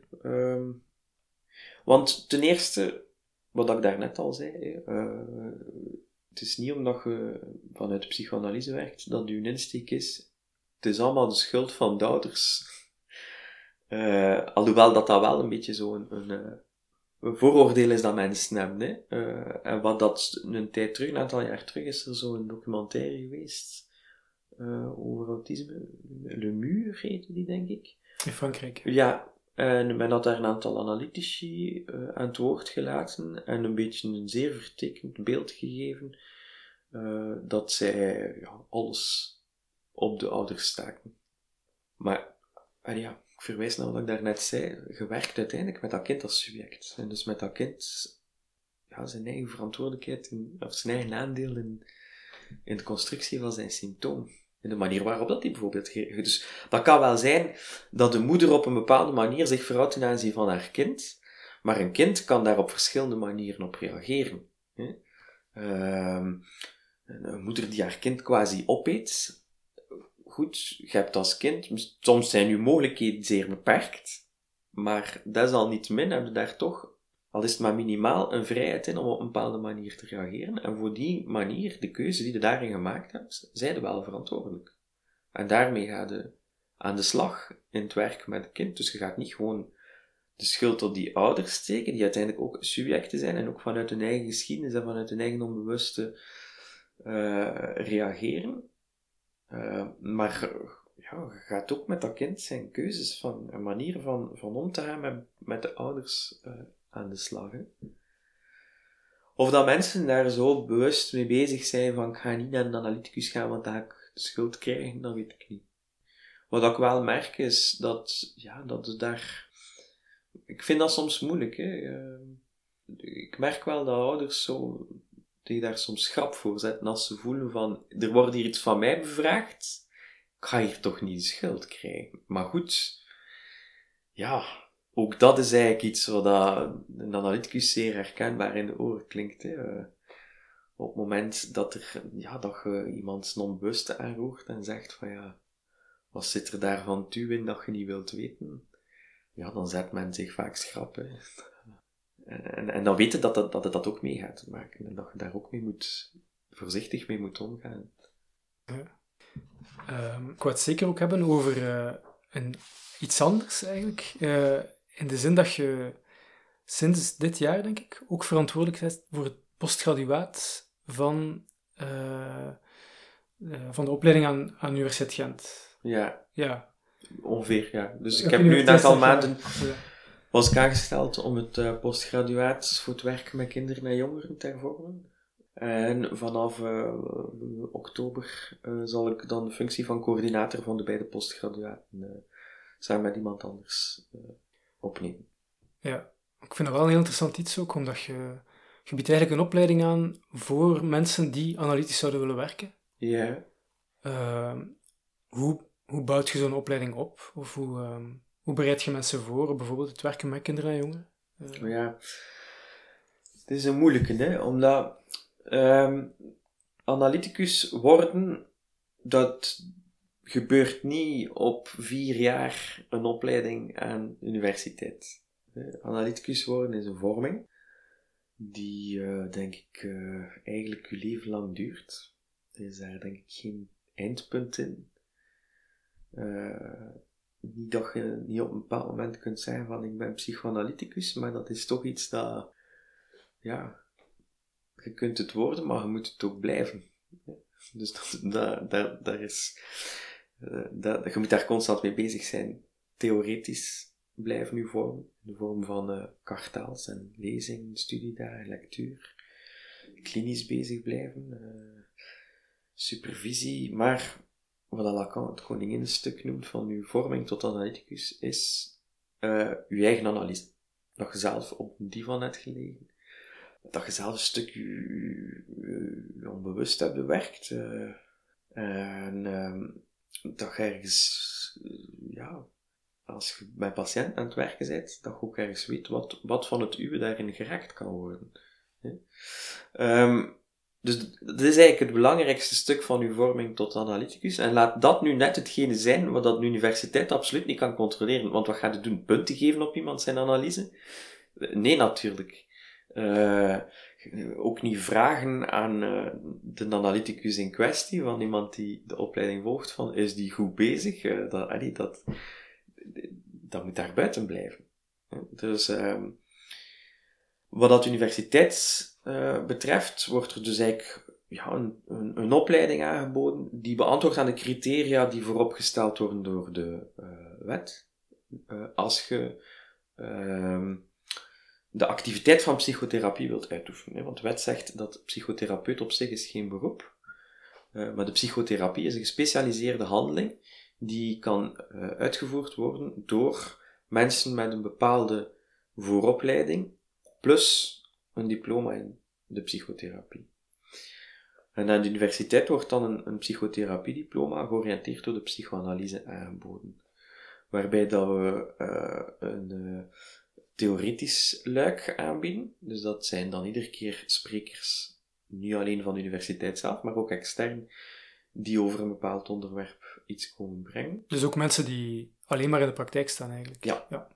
Want ten eerste, wat ik daarnet al zei, het is niet omdat je vanuit de psychoanalyse werkt, dat uw insteek is, het is allemaal de schuld van de ouders. Alhoewel dat wel een beetje zo'n een vooroordeel is dat mensen hebben. En wat dat een tijd terug, een aantal jaar terug, is er zo'n documentaire geweest over autisme. Le Mur heette die, denk ik. In Frankrijk. Ja, en men had daar een aantal analytici aan het woord gelaten en een beetje een zeer vertekend beeld gegeven dat zij alles op de ouders staken. Maar, ik verwijs naar wat ik daarnet zei, je werkt uiteindelijk met dat kind als subject. En dus met dat kind zijn eigen verantwoordelijkheid, of zijn eigen aandeel in de constructie van zijn symptoom. In de manier waarop dat hij bijvoorbeeld... Dus dat kan wel zijn dat de moeder op een bepaalde manier zich verhoudt ten aanzien van haar kind, maar een kind kan daar op verschillende manieren op reageren. Een moeder die haar kind quasi opeet, goed, je hebt als kind, soms zijn uw mogelijkheden zeer beperkt, maar desalniettemin heb je daar toch, al is het maar minimaal, een vrijheid in om op een bepaalde manier te reageren. En voor die manier, de keuze die je daarin gemaakt hebt, zij je wel verantwoordelijk. En daarmee ga je aan de slag in het werk met het kind. Dus je gaat niet gewoon de schuld op die ouders steken, die uiteindelijk ook subjecten zijn en ook vanuit hun eigen geschiedenis en vanuit hun eigen onbewuste reageren. Maar je gaat ook met dat kind zijn keuzes van een manier van om te gaan met de ouders aan de slag. Hè. Of dat mensen daar zo bewust mee bezig zijn van ik ga niet naar een analyticus gaan, want dan ga ik de schuld krijgen, dat weet ik niet. Wat ik wel merk is dat het daar... Ik vind dat soms moeilijk. Hè. Ik merk wel dat ouders zo die daar soms grap voor zetten als ze voelen van er wordt hier iets van mij bevraagd, ik ga hier toch niet de schuld krijgen. Maar goed, ook dat is eigenlijk iets wat een analyticus zeer herkenbaar in de oren klinkt. Hè. Op het moment dat je iemands onbewuste aanroert en zegt van wat zit er daar van u in dat je niet wilt weten, dan zet men zich vaak schrap. Hè. En dan weten dat het dat ook mee gaat maken. En dat je daar ook voorzichtig mee moet omgaan. Ja. Ik wou het zeker ook hebben over iets anders eigenlijk. In de zin dat je sinds dit jaar, denk ik, ook verantwoordelijk bent voor het postgraduaat van de opleiding aan Universiteit Gent. Ja. Ongeveer, ja. Dus ik Heb heb je nu een aantal maanden... Ja. was ik aangesteld om het postgraduaat voor het werken met kinderen en jongeren te hervormen. En vanaf oktober zal ik dan de functie van coördinator van de beide postgraduaten samen met iemand anders opnemen. Ja, Ik vind dat wel een heel interessant iets ook, omdat je biedt eigenlijk een opleiding aan voor mensen die analytisch zouden willen werken. Ja. Hoe bouwt je zo'n opleiding op? Of hoe bereid je mensen voor op bijvoorbeeld het werken met kinderen en jongeren? Ja, het is een moeilijke, hè, omdat analyticus worden, dat gebeurt niet op 4 jaar een opleiding aan de universiteit. Analyticus worden is een vorming die, denk ik, eigenlijk je leven lang duurt. Er is daar, denk ik, geen eindpunt in. Niet dat je niet op een bepaald moment kunt zeggen van ik ben psychoanalyticus, maar dat is toch iets dat, ja, je kunt het worden, maar je moet het ook blijven. Dus daar is, je moet daar constant mee bezig zijn. Theoretisch blijven je vormen, in de vorm van kartaals en lezing, studiedagen, lectuur. Klinisch bezig blijven, supervisie, maar wat Lacan het koninginnenstuk noemt van uw vorming tot analyticus is uw eigen analyse. Dat je zelf op een divan hebt gelegen. Dat je zelf een stuk je onbewust hebt bewerkt. En dat je ergens, ja, als je bij patiënten aan het werken bent, dat je ook ergens weet wat van het uwe daarin geraakt kan worden. Dus dat is eigenlijk het belangrijkste stuk van uw vorming tot analyticus. En laat dat nu net hetgene zijn wat dat de universiteit absoluut niet kan controleren. Want wat gaat het doen? Punten geven op iemand zijn analyse? Nee, natuurlijk. Ook niet vragen aan de analyticus in kwestie, van iemand die de opleiding volgt, van is die goed bezig? Dat moet daar buiten blijven. Dus wat dat universiteit betreft, wordt er dus eigenlijk een opleiding aangeboden die beantwoordt aan de criteria die vooropgesteld worden door de wet. Als je de activiteit van psychotherapie wilt uitoefenen. Want de wet zegt dat psychotherapeut op zich is geen beroep. Maar de psychotherapie is een gespecialiseerde handeling die kan uitgevoerd worden door mensen met een bepaalde vooropleiding plus een diploma in de psychotherapie. En aan de universiteit wordt dan een psychotherapiediploma georiënteerd door de psychoanalyse aangeboden. Waarbij dat we een theoretisch luik aanbieden. Dus dat zijn dan iedere keer sprekers, niet alleen van de universiteit zelf, maar ook extern, die over een bepaald onderwerp iets komen brengen. Dus ook mensen die alleen maar in de praktijk staan eigenlijk? Ja.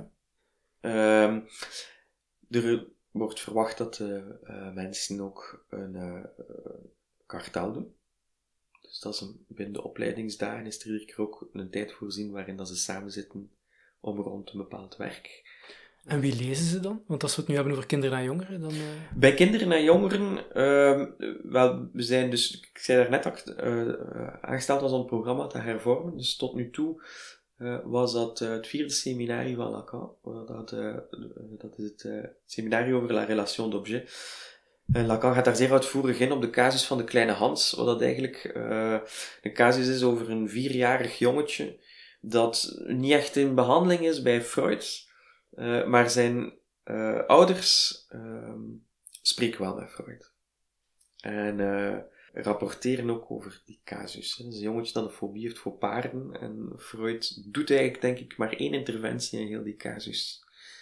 Er wordt verwacht dat mensen ook een kartaal doen. Dus dat is binnen de opleidingsdagen is er iedere keer ook een tijd voorzien waarin dat ze samen zitten om rond een bepaald werk. En wie lezen ze dan? Want als we het nu hebben over kinderen en jongeren, dan... Bij kinderen en jongeren, we zijn dus, ik zei daarnet dat ik aangesteld was om het programma te hervormen. Dus tot nu toe was dat het 4e seminarie van Lacan. Dat is het seminarie over la relation d'objet. En Lacan gaat daar zeer uitvoerig in op de casus van de kleine Hans, wat dat eigenlijk een casus is over een 4-jarig jongetje dat niet echt in behandeling is bij Freud, maar zijn ouders spreken wel met Freud. En rapporteren ook over die casus. Dat is een jongetje dat een fobie heeft voor paarden. En Freud doet eigenlijk, denk ik, maar 1 interventie in heel die casus.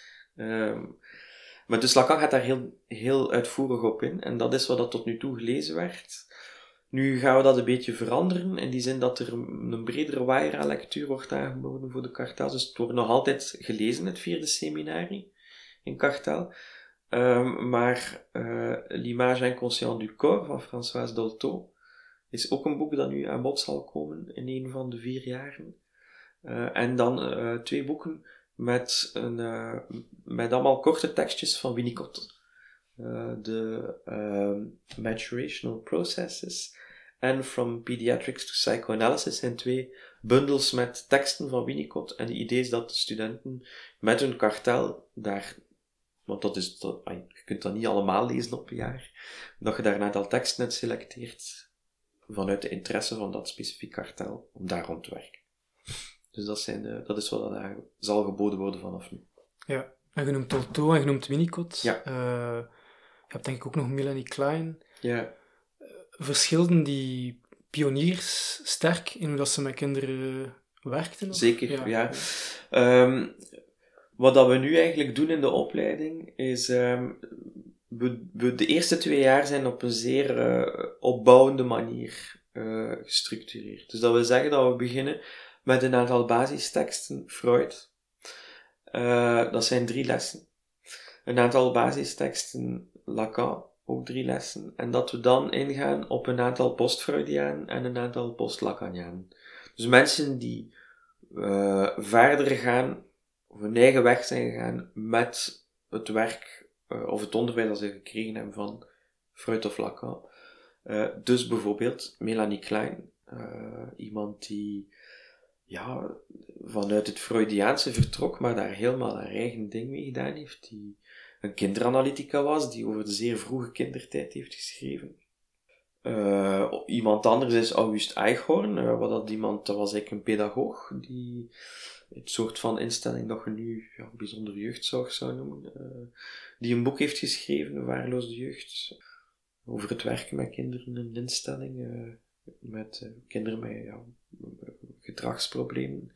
Maar dus Lacan gaat daar heel, heel uitvoerig op in. En dat is wat dat tot nu toe gelezen werd. Nu gaan we dat een beetje veranderen, in die zin dat er een bredere waaier aan lectuur wordt aangeboden voor de kartaals. Dus het wordt nog altijd gelezen, het 4e seminarie in kartaal. Maar L'image inconsciente du corps van Françoise Dolto is ook een boek dat nu aan bod zal komen in een van de 4 jaren. En dan 2 boeken met allemaal korte tekstjes van Winnicott. De Maturational Processes en From Pediatrics to Psychoanalysis zijn 2 bundels met teksten van Winnicott. En het idee is dat de studenten met hun kartel daar, want je kunt dat niet allemaal lezen op een jaar, dat je daar een aantal teksten uit selecteert vanuit de interesse van dat specifiek kartel, om daar rond te werken. Dus dat is wat er zal geboden worden vanaf nu. Ja, En je noemt Dolto en je noemt Winnicott. Ja. Je hebt denk ik ook nog Melanie Klein. Ja. Verschilden die pioniers sterk in hoe dat ze met kinderen werkten? Of? Zeker, ja. Wat dat we nu eigenlijk doen in de opleiding, is we de eerste 2 jaar zijn op een zeer opbouwende manier gestructureerd. Dus dat wil zeggen dat we beginnen met een aantal basisteksten, Freud. Dat zijn 3 lessen. Een aantal basisteksten, Lacan, ook 3 lessen. En dat we dan ingaan op een aantal post-Freudianen en een aantal post-Lacanianen. Dus mensen die verder gaan, of hun eigen weg zijn gegaan met het werk of het onderwijs dat ze gekregen hebben van Freud of Lacan. Dus bijvoorbeeld Melanie Klein, iemand die vanuit het Freudiaanse vertrok, maar daar helemaal haar eigen ding mee gedaan heeft, die een kinderanalytica was, die over de zeer vroege kindertijd heeft geschreven. Iemand anders is August Eichhorn, dat was eigenlijk een pedagoog, die het soort van instelling dat je nu bijzondere jeugdzorg zou noemen, die een boek heeft geschreven, Verwaarloosde jeugd, over het werken met kinderen in een instelling, met kinderen met gedragsproblemen.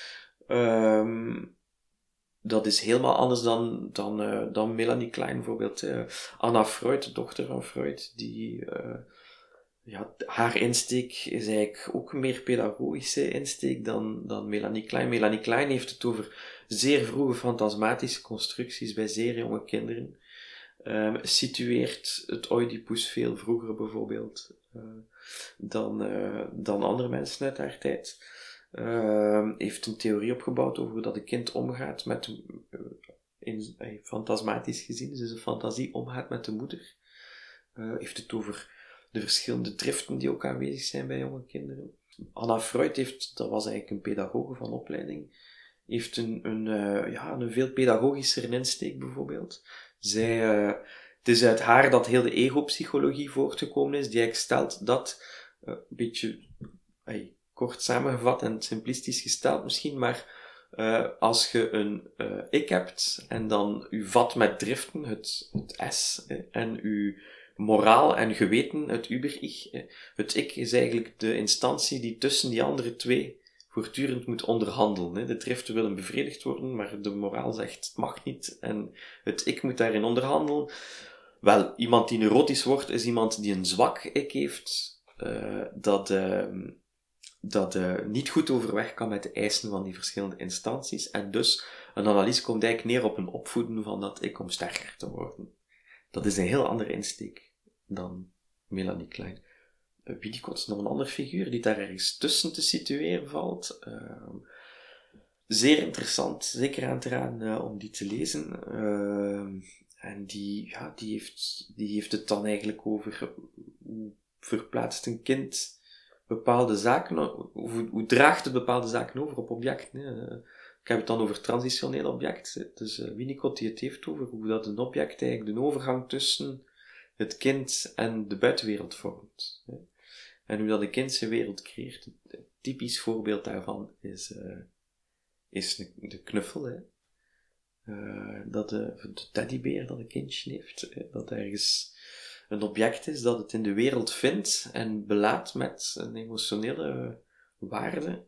Dat is helemaal anders dan Melanie Klein bijvoorbeeld. Anna Freud, de dochter van Freud, die haar insteek is eigenlijk ook een meer pedagogische insteek dan Melanie Klein. Melanie Klein heeft het over zeer vroege fantasmatische constructies bij zeer jonge kinderen. Situeert het Oedipus veel vroeger bijvoorbeeld dan andere mensen uit haar tijd. Heeft een theorie opgebouwd over hoe dat een kind omgaat met, fantasmatisch gezien, dus een fantasie omgaat met de moeder. Heeft het over de verschillende driften die ook aanwezig zijn bij jonge kinderen. Anna Freud dat was eigenlijk een pedagoge van opleiding, heeft een veel pedagogischer insteek bijvoorbeeld. Het is uit haar dat heel de egopsychologie voortgekomen is, die eigenlijk stelt dat, een beetje kort samengevat en simplistisch gesteld misschien, maar als je een ik hebt en dan uw vat met driften, het S, en uw moraal en geweten, het Uber-Ich. Het ik is eigenlijk de instantie die tussen die andere 2 voortdurend moet onderhandelen. De driften willen bevredigd worden, maar de moraal zegt het mag niet en het ik moet daarin onderhandelen. Wel, iemand die neurotisch wordt, is iemand die een zwak ik heeft, dat niet goed overweg kan met de eisen van die verschillende instanties. En dus, een analyse komt eigenlijk neer op een opvoeden van dat ik om sterker te worden. Dat is een heel andere insteek dan Melanie Klein. Winnicott is nog een andere figuur die daar ergens tussen te situeren valt. Zeer interessant, zeker aan te raden om die te lezen. En die heeft het dan eigenlijk over hoe verplaatst een kind bepaalde zaken, hoe draagt het bepaalde zaken over op objecten. Ik heb het dan over transitioneel object. Dus Winnicott die het heeft over hoe dat een object eigenlijk de overgang tussen het kind en de buitenwereld vormt. En hoe dat een kind zijn wereld creëert. Een typisch voorbeeld daarvan is de knuffel. De teddybeer dat een kindje heeft. Dat ergens een object is dat het in de wereld vindt en belaadt met een emotionele waarde.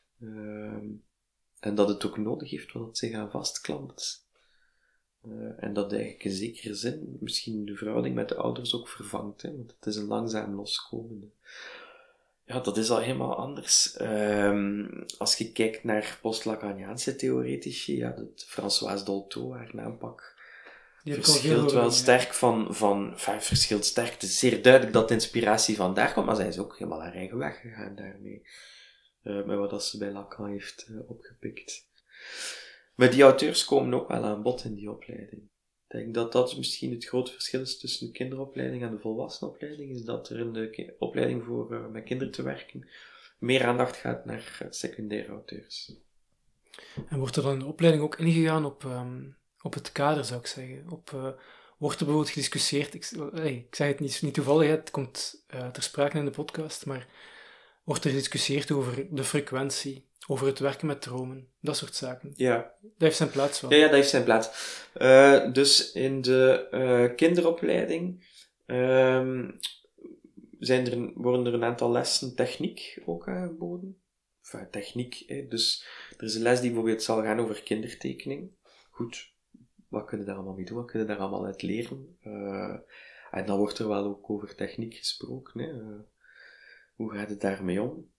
En dat het ook nodig heeft wat het zich aan vastklampt. En dat eigenlijk in zekere zin misschien de verhouding met de ouders ook vervangt. Want het is een langzaam loskomen. Ja, dat is al helemaal anders. Als je kijkt naar post-Lacaniaanse theoretici, Françoise Dolto, haar naampak, verschilt wel sterk verschilt sterk. Het is zeer duidelijk dat de inspiratie vandaar komt, maar zij is ook helemaal haar eigen weg gegaan daarmee. Met wat ze bij Lacan heeft opgepikt. Maar die auteurs komen ook wel aan bod in die opleiding. Ik denk dat dat misschien het grote verschil is tussen de kinderopleiding en de volwassenopleiding, is dat er in de opleiding voor met kinderen te werken meer aandacht gaat naar secundaire auteurs. En wordt er dan in de opleiding ook ingegaan op het kader, zou ik zeggen? Wordt er bijvoorbeeld gediscussieerd, ik zeg het niet toevallig, het komt ter sprake in de podcast, maar wordt er gediscussieerd over de frequentie over het werken met dromen, dat soort zaken. Ja. Dat heeft zijn plaats wel. Ja, dat heeft zijn plaats. Dus in de kinderopleiding worden er een aantal lessen techniek ook aangeboden. Enfin, techniek, dus er is een les die bijvoorbeeld zal gaan over kindertekening. Goed, wat kunnen daar allemaal mee doen? Wat kunnen daar allemaal uit leren? En dan wordt er wel ook over techniek gesproken. Hoe gaat het daarmee om?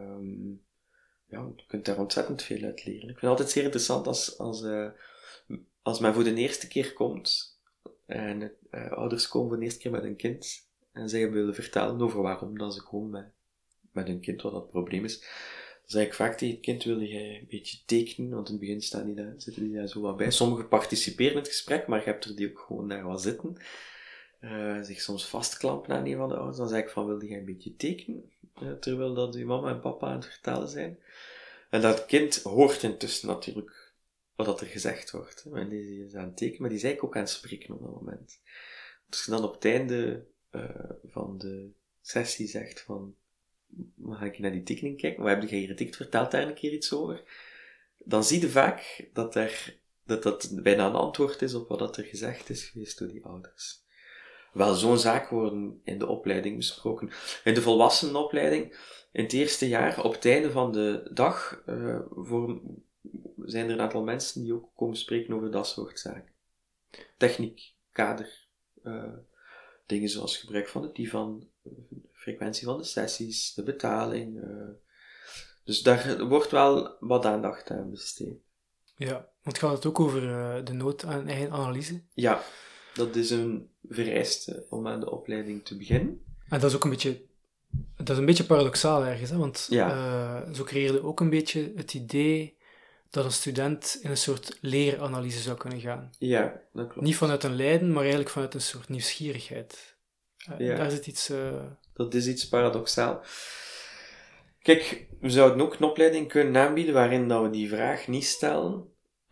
Je kunt daar ontzettend veel uit leren. Ik vind het altijd zeer interessant als men voor de eerste keer komt en ouders komen voor de eerste keer met een kind en zij willen vertellen over waarom dat ze komen met hun kind, wat dat probleem is. Dan zeg ik vaak tegen het kind, wil jij een beetje tekenen? Want in het begin zitten die daar zo wat bij. Sommigen participeren in het gesprek, maar je hebt er die ook gewoon daar wat zitten. Zich soms vastklampen aan een van de ouders. Dan zeg ik van, wilde jij een beetje tekenen? Terwijl dat je mama en papa aan het vertellen zijn. En dat kind hoort intussen natuurlijk wat dat er gezegd wordt. En die is aan het tekenen, maar die is eigenlijk ook aan het spreken op dat moment. Als je dan op het einde van de sessie zegt van, mag ik naar die tekening kijken? Wat heb jij hier getekend? Vertelt daar een keer iets over? Dan zie je vaak dat bijna een antwoord is op wat dat er gezegd is geweest door die ouders. Wel, zo'n zaak worden in de opleiding besproken. In de volwassenenopleiding, in het eerste jaar, op het einde van de dag, zijn er een aantal mensen die ook komen spreken over dat soort zaken. Techniek, kader, dingen zoals gebruik van het divan, frequentie van de sessies, de betaling. Dus daar wordt wel wat aandacht aan besteed. Ja, want gaat het ook over de nood aan eigen analyse? Ja, dat is een vereiste om aan de opleiding te beginnen. En dat is ook een beetje paradoxaal ergens, hè? Want zo creëerde ook een beetje het idee dat een student in een soort leeranalyse zou kunnen gaan. Ja, dat klopt. Niet vanuit een lijden, maar eigenlijk vanuit een soort nieuwsgierigheid. Daar zit iets... Dat is iets paradoxaal. Kijk, we zouden ook een opleiding kunnen aanbieden waarin dat we die vraag niet stellen,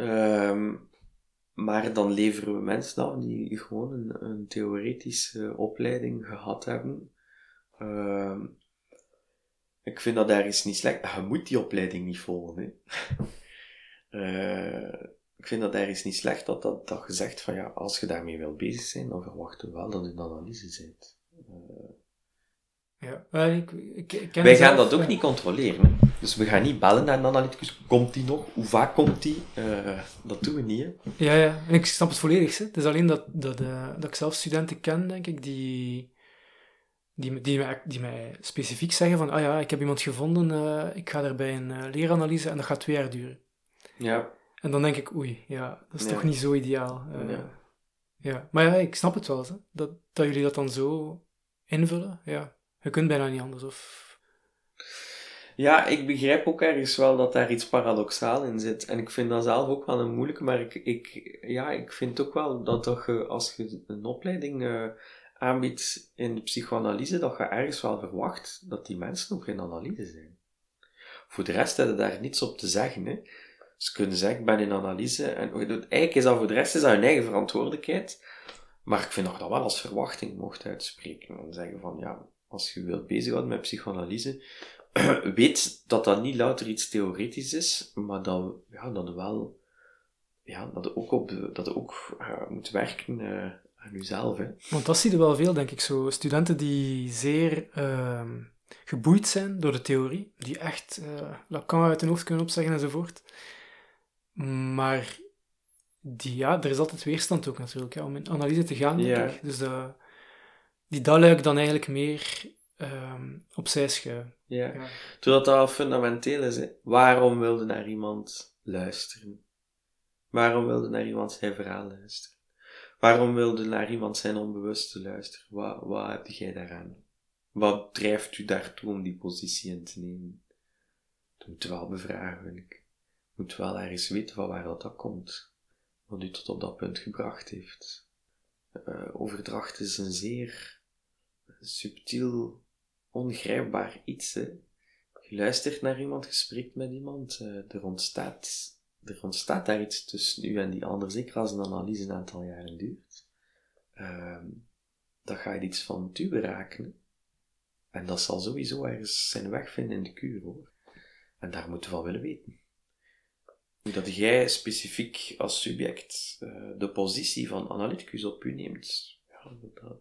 maar dan leveren we mensen af die gewoon een theoretische opleiding gehad hebben. Ik vind dat daar is niet slecht. Je moet die opleiding niet volgen. Ik vind dat daar is niet slecht dat je zegt van ja, als je daarmee wil bezig zijn, dan verwachten we wel dat je een analyse bent. Ja, wij gaan dat ook niet controleren. Dus we gaan niet bellen naar een analyticus. Komt die nog? Hoe vaak komt die? Dat doen we niet. Hè? Ja, en ik snap het volledig. Hè. Het is alleen dat ik zelf studenten ken, denk ik, die mij specifiek zeggen van, ah ja, ik heb iemand gevonden, ik ga er bij een leeranalyse en dat gaat 2 jaar duren. Ja. En dan denk ik, oei, ja, dat is toch niet zo ideaal. Ja. Maar ja, ik snap het wel, hè, dat jullie dat dan zo invullen. Ja, je kunt bijna niet anders, of... Ja, ik begrijp ook ergens wel dat daar iets paradoxaal in zit. En ik vind dat zelf ook wel een moeilijke, maar ik vind ook wel dat je, als je een opleiding aanbiedt in de psychoanalyse, dat je ergens wel verwacht dat die mensen ook in analyse zijn. Voor de rest hebben daar niets op te zeggen, hè. Ze kunnen zeggen, ik ben in analyse, en eigenlijk is dat voor de rest is dat hun eigen verantwoordelijkheid, maar ik vind dat je dat wel als verwachting mocht uitspreken. En zeggen van, ja, als je wilt bezighouden met psychoanalyse, weet dat dat niet louter iets theoretisch is, maar dat je wel, dat je ook moet werken aan jezelf, hè. Want dat zie je wel veel, denk ik, zo. Studenten die zeer geboeid zijn door de theorie, die echt Lacan uit hun hoofd kunnen opzeggen enzovoort. Maar er is altijd weerstand ook natuurlijk, om in analyse te gaan, denk ik. Dus dat luik dan eigenlijk meer opzij schuiven. Ja. Terwijl dat fundamenteel is, hè. Waarom wilde naar iemand luisteren? Waarom wilde naar iemand zijn verhaal luisteren? Waarom wilde naar iemand zijn onbewuste luisteren? Wat heb jij daaraan? Wat drijft u daartoe om die positie in te nemen? Dat moet wel bevragen, vind ik. Je moet wel ergens weten van waar dat komt. Wat u tot op dat punt gebracht heeft. Overdracht is een zeer subtiel, ongrijpbaar iets, hè. Je luistert naar iemand, je spreekt met iemand, er ontstaat daar iets tussen u en die ander, zeker als een analyse een aantal jaren duurt. Dan ga je iets van u raken. En dat zal sowieso ergens zijn weg vinden in de kuur, hoor. En daar moeten we van willen weten. Hoe dat jij specifiek als subject de positie van analyticus op u neemt. Ja,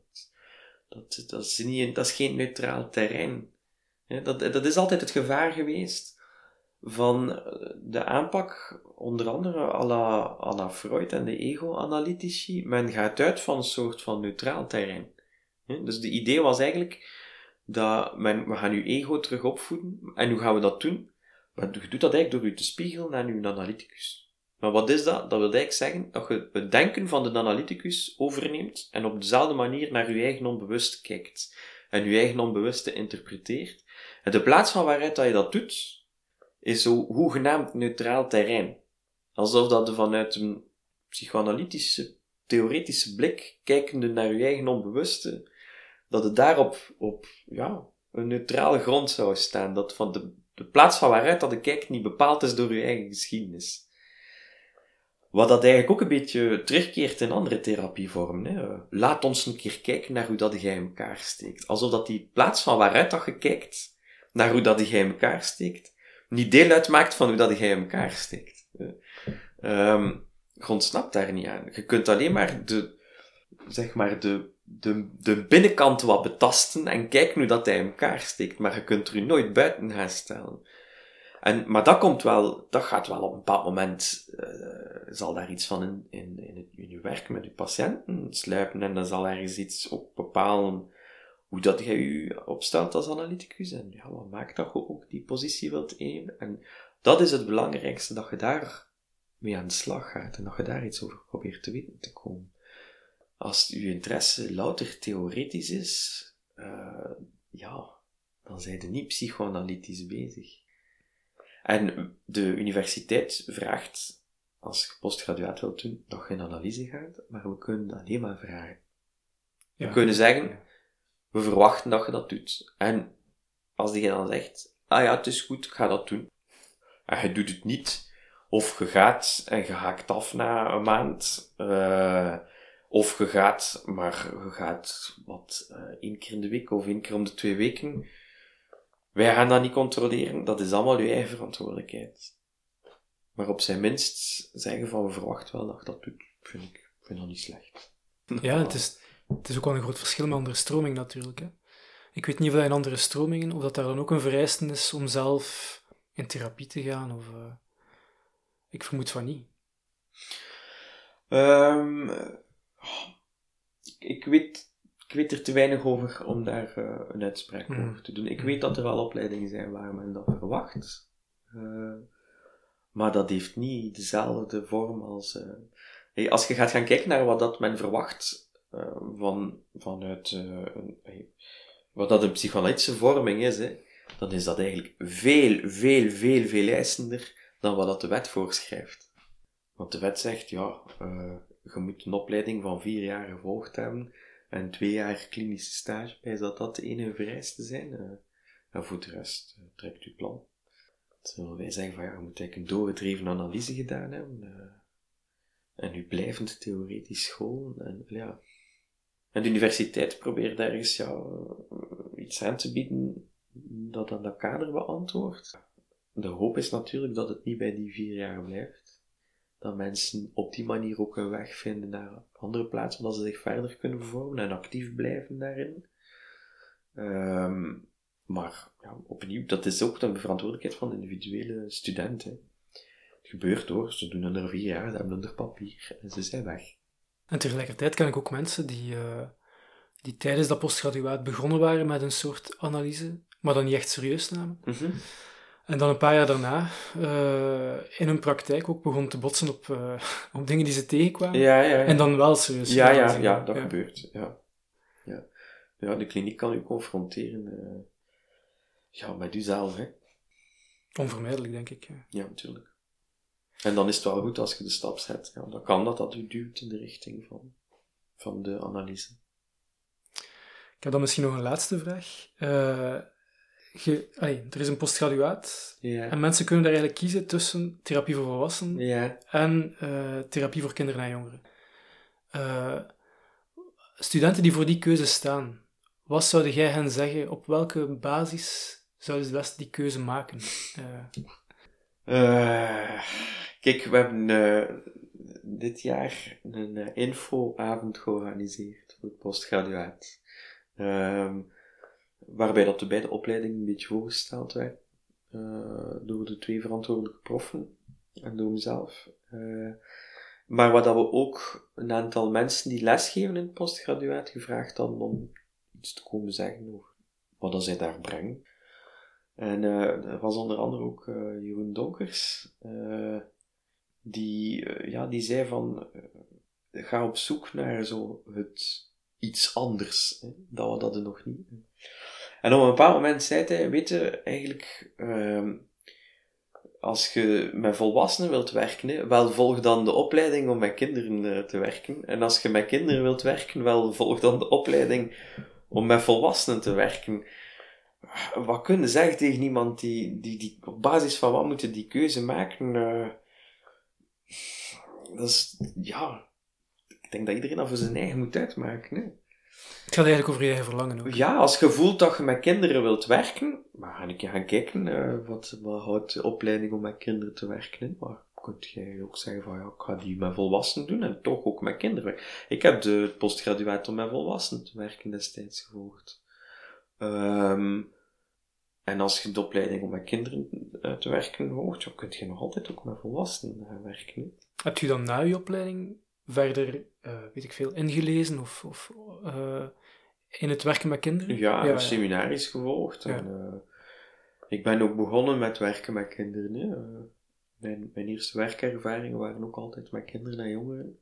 dat is geen neutraal terrein. Dat is altijd het gevaar geweest van de aanpak, onder andere à la Freud en de ego-analytici. Men gaat uit van een soort van neutraal terrein. Dus de idee was eigenlijk dat we gaan uw ego terug opvoeden. En hoe gaan we dat doen? Je doet dat eigenlijk door u te spiegelen aan uw analyticus. Maar wat is dat? Dat wil eigenlijk zeggen dat je het denken van de analyticus overneemt en op dezelfde manier naar uw eigen onbewuste kijkt. En uw eigen onbewuste interpreteert. En de plaats van waaruit dat je dat doet, is zo hoegenaamd neutraal terrein. Alsof dat je vanuit een psychoanalytische, theoretische blik, kijkende naar uw eigen onbewuste, dat het daarop op een neutrale grond zou staan. Dat van de plaats van waaruit dat je kijkt niet bepaald is door je eigen geschiedenis. Wat dat eigenlijk ook een beetje terugkeert in andere therapievormen. Hè. Laat ons een keer kijken naar hoe dat jij in elkaar steekt. Alsof dat die plaats van waaruit dat je kijkt, naar hoe dat jij in elkaar steekt, niet deel uitmaakt van hoe dat jij in elkaar steekt. Je ontsnapt daar niet aan. Je kunt alleen maar de binnenkant wat betasten en kijken hoe dat hij in elkaar steekt, maar je kunt er u nooit buiten gaan stellen. Maar dat gaat wel op een bepaald moment, zal daar iets van in je werk met je patiënten sluipen en dan zal ergens iets ook bepalen hoe dat jij je opstelt als analyticus en ja, wat maakt dat je ook die positie wilt innemen. En dat is het belangrijkste, dat je daar mee aan de slag gaat en dat je daar iets over probeert te weten te komen. Als je interesse louter theoretisch is, dan zijn je niet psychoanalytisch bezig. En de universiteit vraagt, als je postgraduaat wilt doen, dat je in analyse gaat, maar we kunnen dat alleen maar vragen. We kunnen zeggen, we verwachten dat je dat doet. En als die dan zegt, het is goed, ik ga dat doen. En je doet het niet, of je gaat en je haakt af na een maand, of je gaat, maar je gaat 1 keer in de week of 1 keer om de 2 weken. Wij gaan dat niet controleren, dat is allemaal uw eigen verantwoordelijkheid. Maar op zijn minst zeggen van we verwachten wel dat je dat doet, vind dat niet slecht. Ja, het is ook wel een groot verschil met andere stroming natuurlijk. Hè. Ik weet niet of dat in andere stromingen, of dat daar dan ook een vereiste is om zelf in therapie te gaan, of ik vermoed van niet. Ik weet er te weinig over om daar een uitspraak over te doen. Ik weet dat er al opleidingen zijn waar men dat verwacht. Maar dat heeft niet dezelfde vorm als... als je gaat gaan kijken naar wat dat men verwacht vanuit... wat dat een psychoanalytische vorming is, dan is dat eigenlijk veel eisender dan wat dat de wet voorschrijft. Want de wet zegt, je moet een opleiding van 4 jaar gevolgd hebben en 2 jaar klinische stage, bij dat de enige vereisten zijn. En voor de rest trekt u plan. Terwijl wij zeggen van je moet eigenlijk een doorgedreven analyse gedaan hebben. En u blijvend theoretisch scholen. En de universiteit probeert ergens iets aan te bieden dat aan dat kader beantwoordt. De hoop is natuurlijk dat het niet bij die 4 jaar blijft. Dat mensen op die manier ook een weg vinden naar andere plaatsen, dat ze zich verder kunnen vormen en actief blijven daarin. Maar opnieuw, dat is ook de verantwoordelijkheid van de individuele student. Het gebeurt hoor, ze doen er 4 jaar, ze hebben onder papier en ze zijn weg. En tegelijkertijd ken ik ook mensen die tijdens dat postgraduaat begonnen waren met een soort analyse, maar dan niet echt serieus namen. Mm-hmm. En dan een paar jaar daarna in hun praktijk ook begon te botsen op dingen die ze tegenkwamen. Ja. En dan wel serieus. Ja, dat gebeurt. Ja, de kliniek kan u confronteren met uzelf. Onvermijdelijk, denk ik. Ja, natuurlijk. En dan is het wel goed als je de stap zet. Ja, dan kan dat u duwt in de richting van de analyse. Ik heb dan misschien nog een laatste vraag. Er is een postgraduaat en mensen kunnen daar eigenlijk kiezen tussen therapie voor volwassenen en therapie voor kinderen en jongeren. Studenten die voor die keuze staan, wat zou jij hen zeggen, op welke basis zouden ze best die keuze maken? Kijk, we hebben dit jaar een infoavond georganiseerd voor het postgraduaat. Waarbij dat de beide opleidingen een beetje voorgesteld werden. Door de 2 verantwoordelijke proffen en door mezelf. Maar wat dat we ook een aantal mensen die lesgeven in het postgraduaat gevraagd hadden om iets te komen zeggen over wat dat zij daar brengen. En er was onder andere ook Jeroen Donkers, die zei van, ga op zoek naar zo het iets anders, hè, dat we dat nog niet. En op een bepaald moment zei hij, weet je, eigenlijk, als je met volwassenen wilt werken, hè, wel volg dan de opleiding om met kinderen te werken. En als je met kinderen wilt werken, wel volg dan de opleiding om met volwassenen te werken. Wat kun je zeggen tegen iemand die op basis van wat moet je die keuze maken? Dat is, ja, ik denk dat iedereen dat voor zijn eigen moet uitmaken. Hè. Het gaat eigenlijk over je eigen verlangen ook. Ja, als je voelt dat je met kinderen wilt werken, maar ga ik gaan kijken, wat houdt de opleiding om met kinderen te werken in? Maar kun je ook zeggen van, ja, ik ga die met volwassenen doen en toch ook met kinderen werken. Ik heb het postgraduaat om met volwassenen te werken destijds gevolgd. En als je de opleiding om met kinderen te werken volgt, dan kun je nog altijd ook met volwassenen gaan werken. Hè. Heb je dan na je opleiding verder, weet ik veel, ingelezen of in het werken met kinderen? Ja, seminaries gevolgd. Ja. En, ik ben ook begonnen met werken met kinderen. Hè. Mijn eerste werkervaringen waren ook altijd met kinderen en jongeren.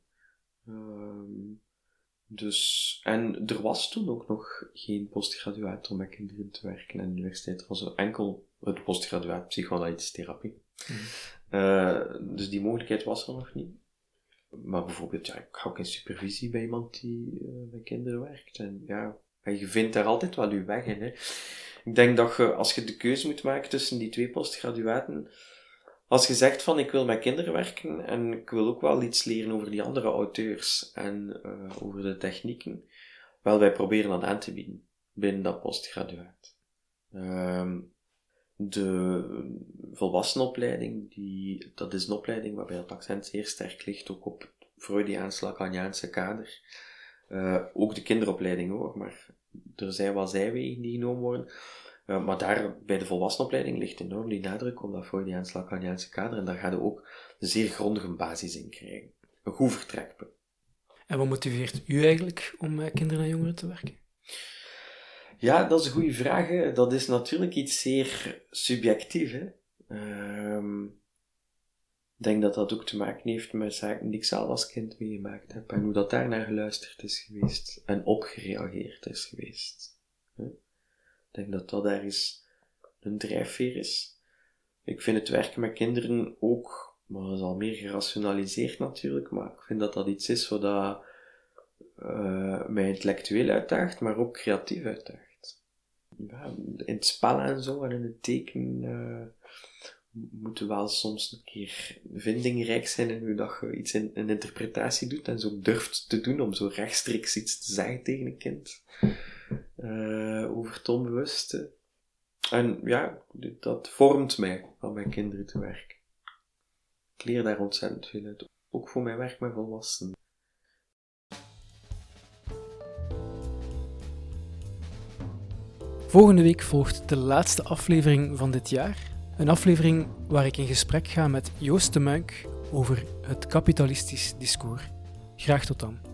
Dus, en er was toen ook nog geen postgraduaat om met kinderen te werken aan de universiteit. Er was enkel het postgraduaat psychoanalytische therapie. Dus die mogelijkheid was er nog niet. Maar bijvoorbeeld, ja, ik ga ook in supervisie bij iemand die met kinderen werkt. En ja, je vindt daar altijd wel je weg in. Hè. Ik denk dat je, als je de keuze moet maken tussen die 2 postgraduaten, als je zegt van ik wil met kinderen werken en ik wil ook wel iets leren over die andere auteurs en over de technieken, wel, wij proberen dat aan te bieden binnen dat postgraduaat. De volwassenenopleiding, dat is een opleiding waarbij het accent zeer sterk ligt ook op het Freudiaans-Lacaniaanse kader. Ook de kinderopleiding hoor, maar er zijn wel zijwegen die genomen worden. Maar daar, bij de volwassenenopleiding, ligt enorm die nadruk op dat Freudiaans-Lacaniaanse kader en daar ga je ook een zeer grondige basis in krijgen. Een goed vertrekpunt. En wat motiveert u eigenlijk om met kinderen en jongeren te werken? Ja, dat is een goede vraag. Hè. Dat is natuurlijk iets zeer subjectief. Hè. Ik denk dat dat ook te maken heeft met zaken die ik zelf als kind meegemaakt heb en hoe dat daar naar geluisterd is geweest en opgereageerd is geweest. Ik denk dat dat daar eens een drijfveer is. Ik vind het werken met kinderen ook, maar dat is al meer gerationaliseerd natuurlijk, maar ik vind dat dat iets is wat mij intellectueel uitdaagt, maar ook creatief uitdaagt. Ja, in het spel en zo en in het teken moeten wel soms een keer vindingrijk zijn in hoe dat je iets in een interpretatie doet en zo durft te doen om zo rechtstreeks iets te zeggen tegen een kind over het onbewuste. En ja, dat vormt mij om met kinderen te werken. Ik leer daar ontzettend veel uit. Ook voor mijn werk met volwassenen. Volgende week volgt de laatste aflevering van dit jaar. Een aflevering waar ik in gesprek ga met Joost de Muink over het kapitalistisch discours. Graag tot dan.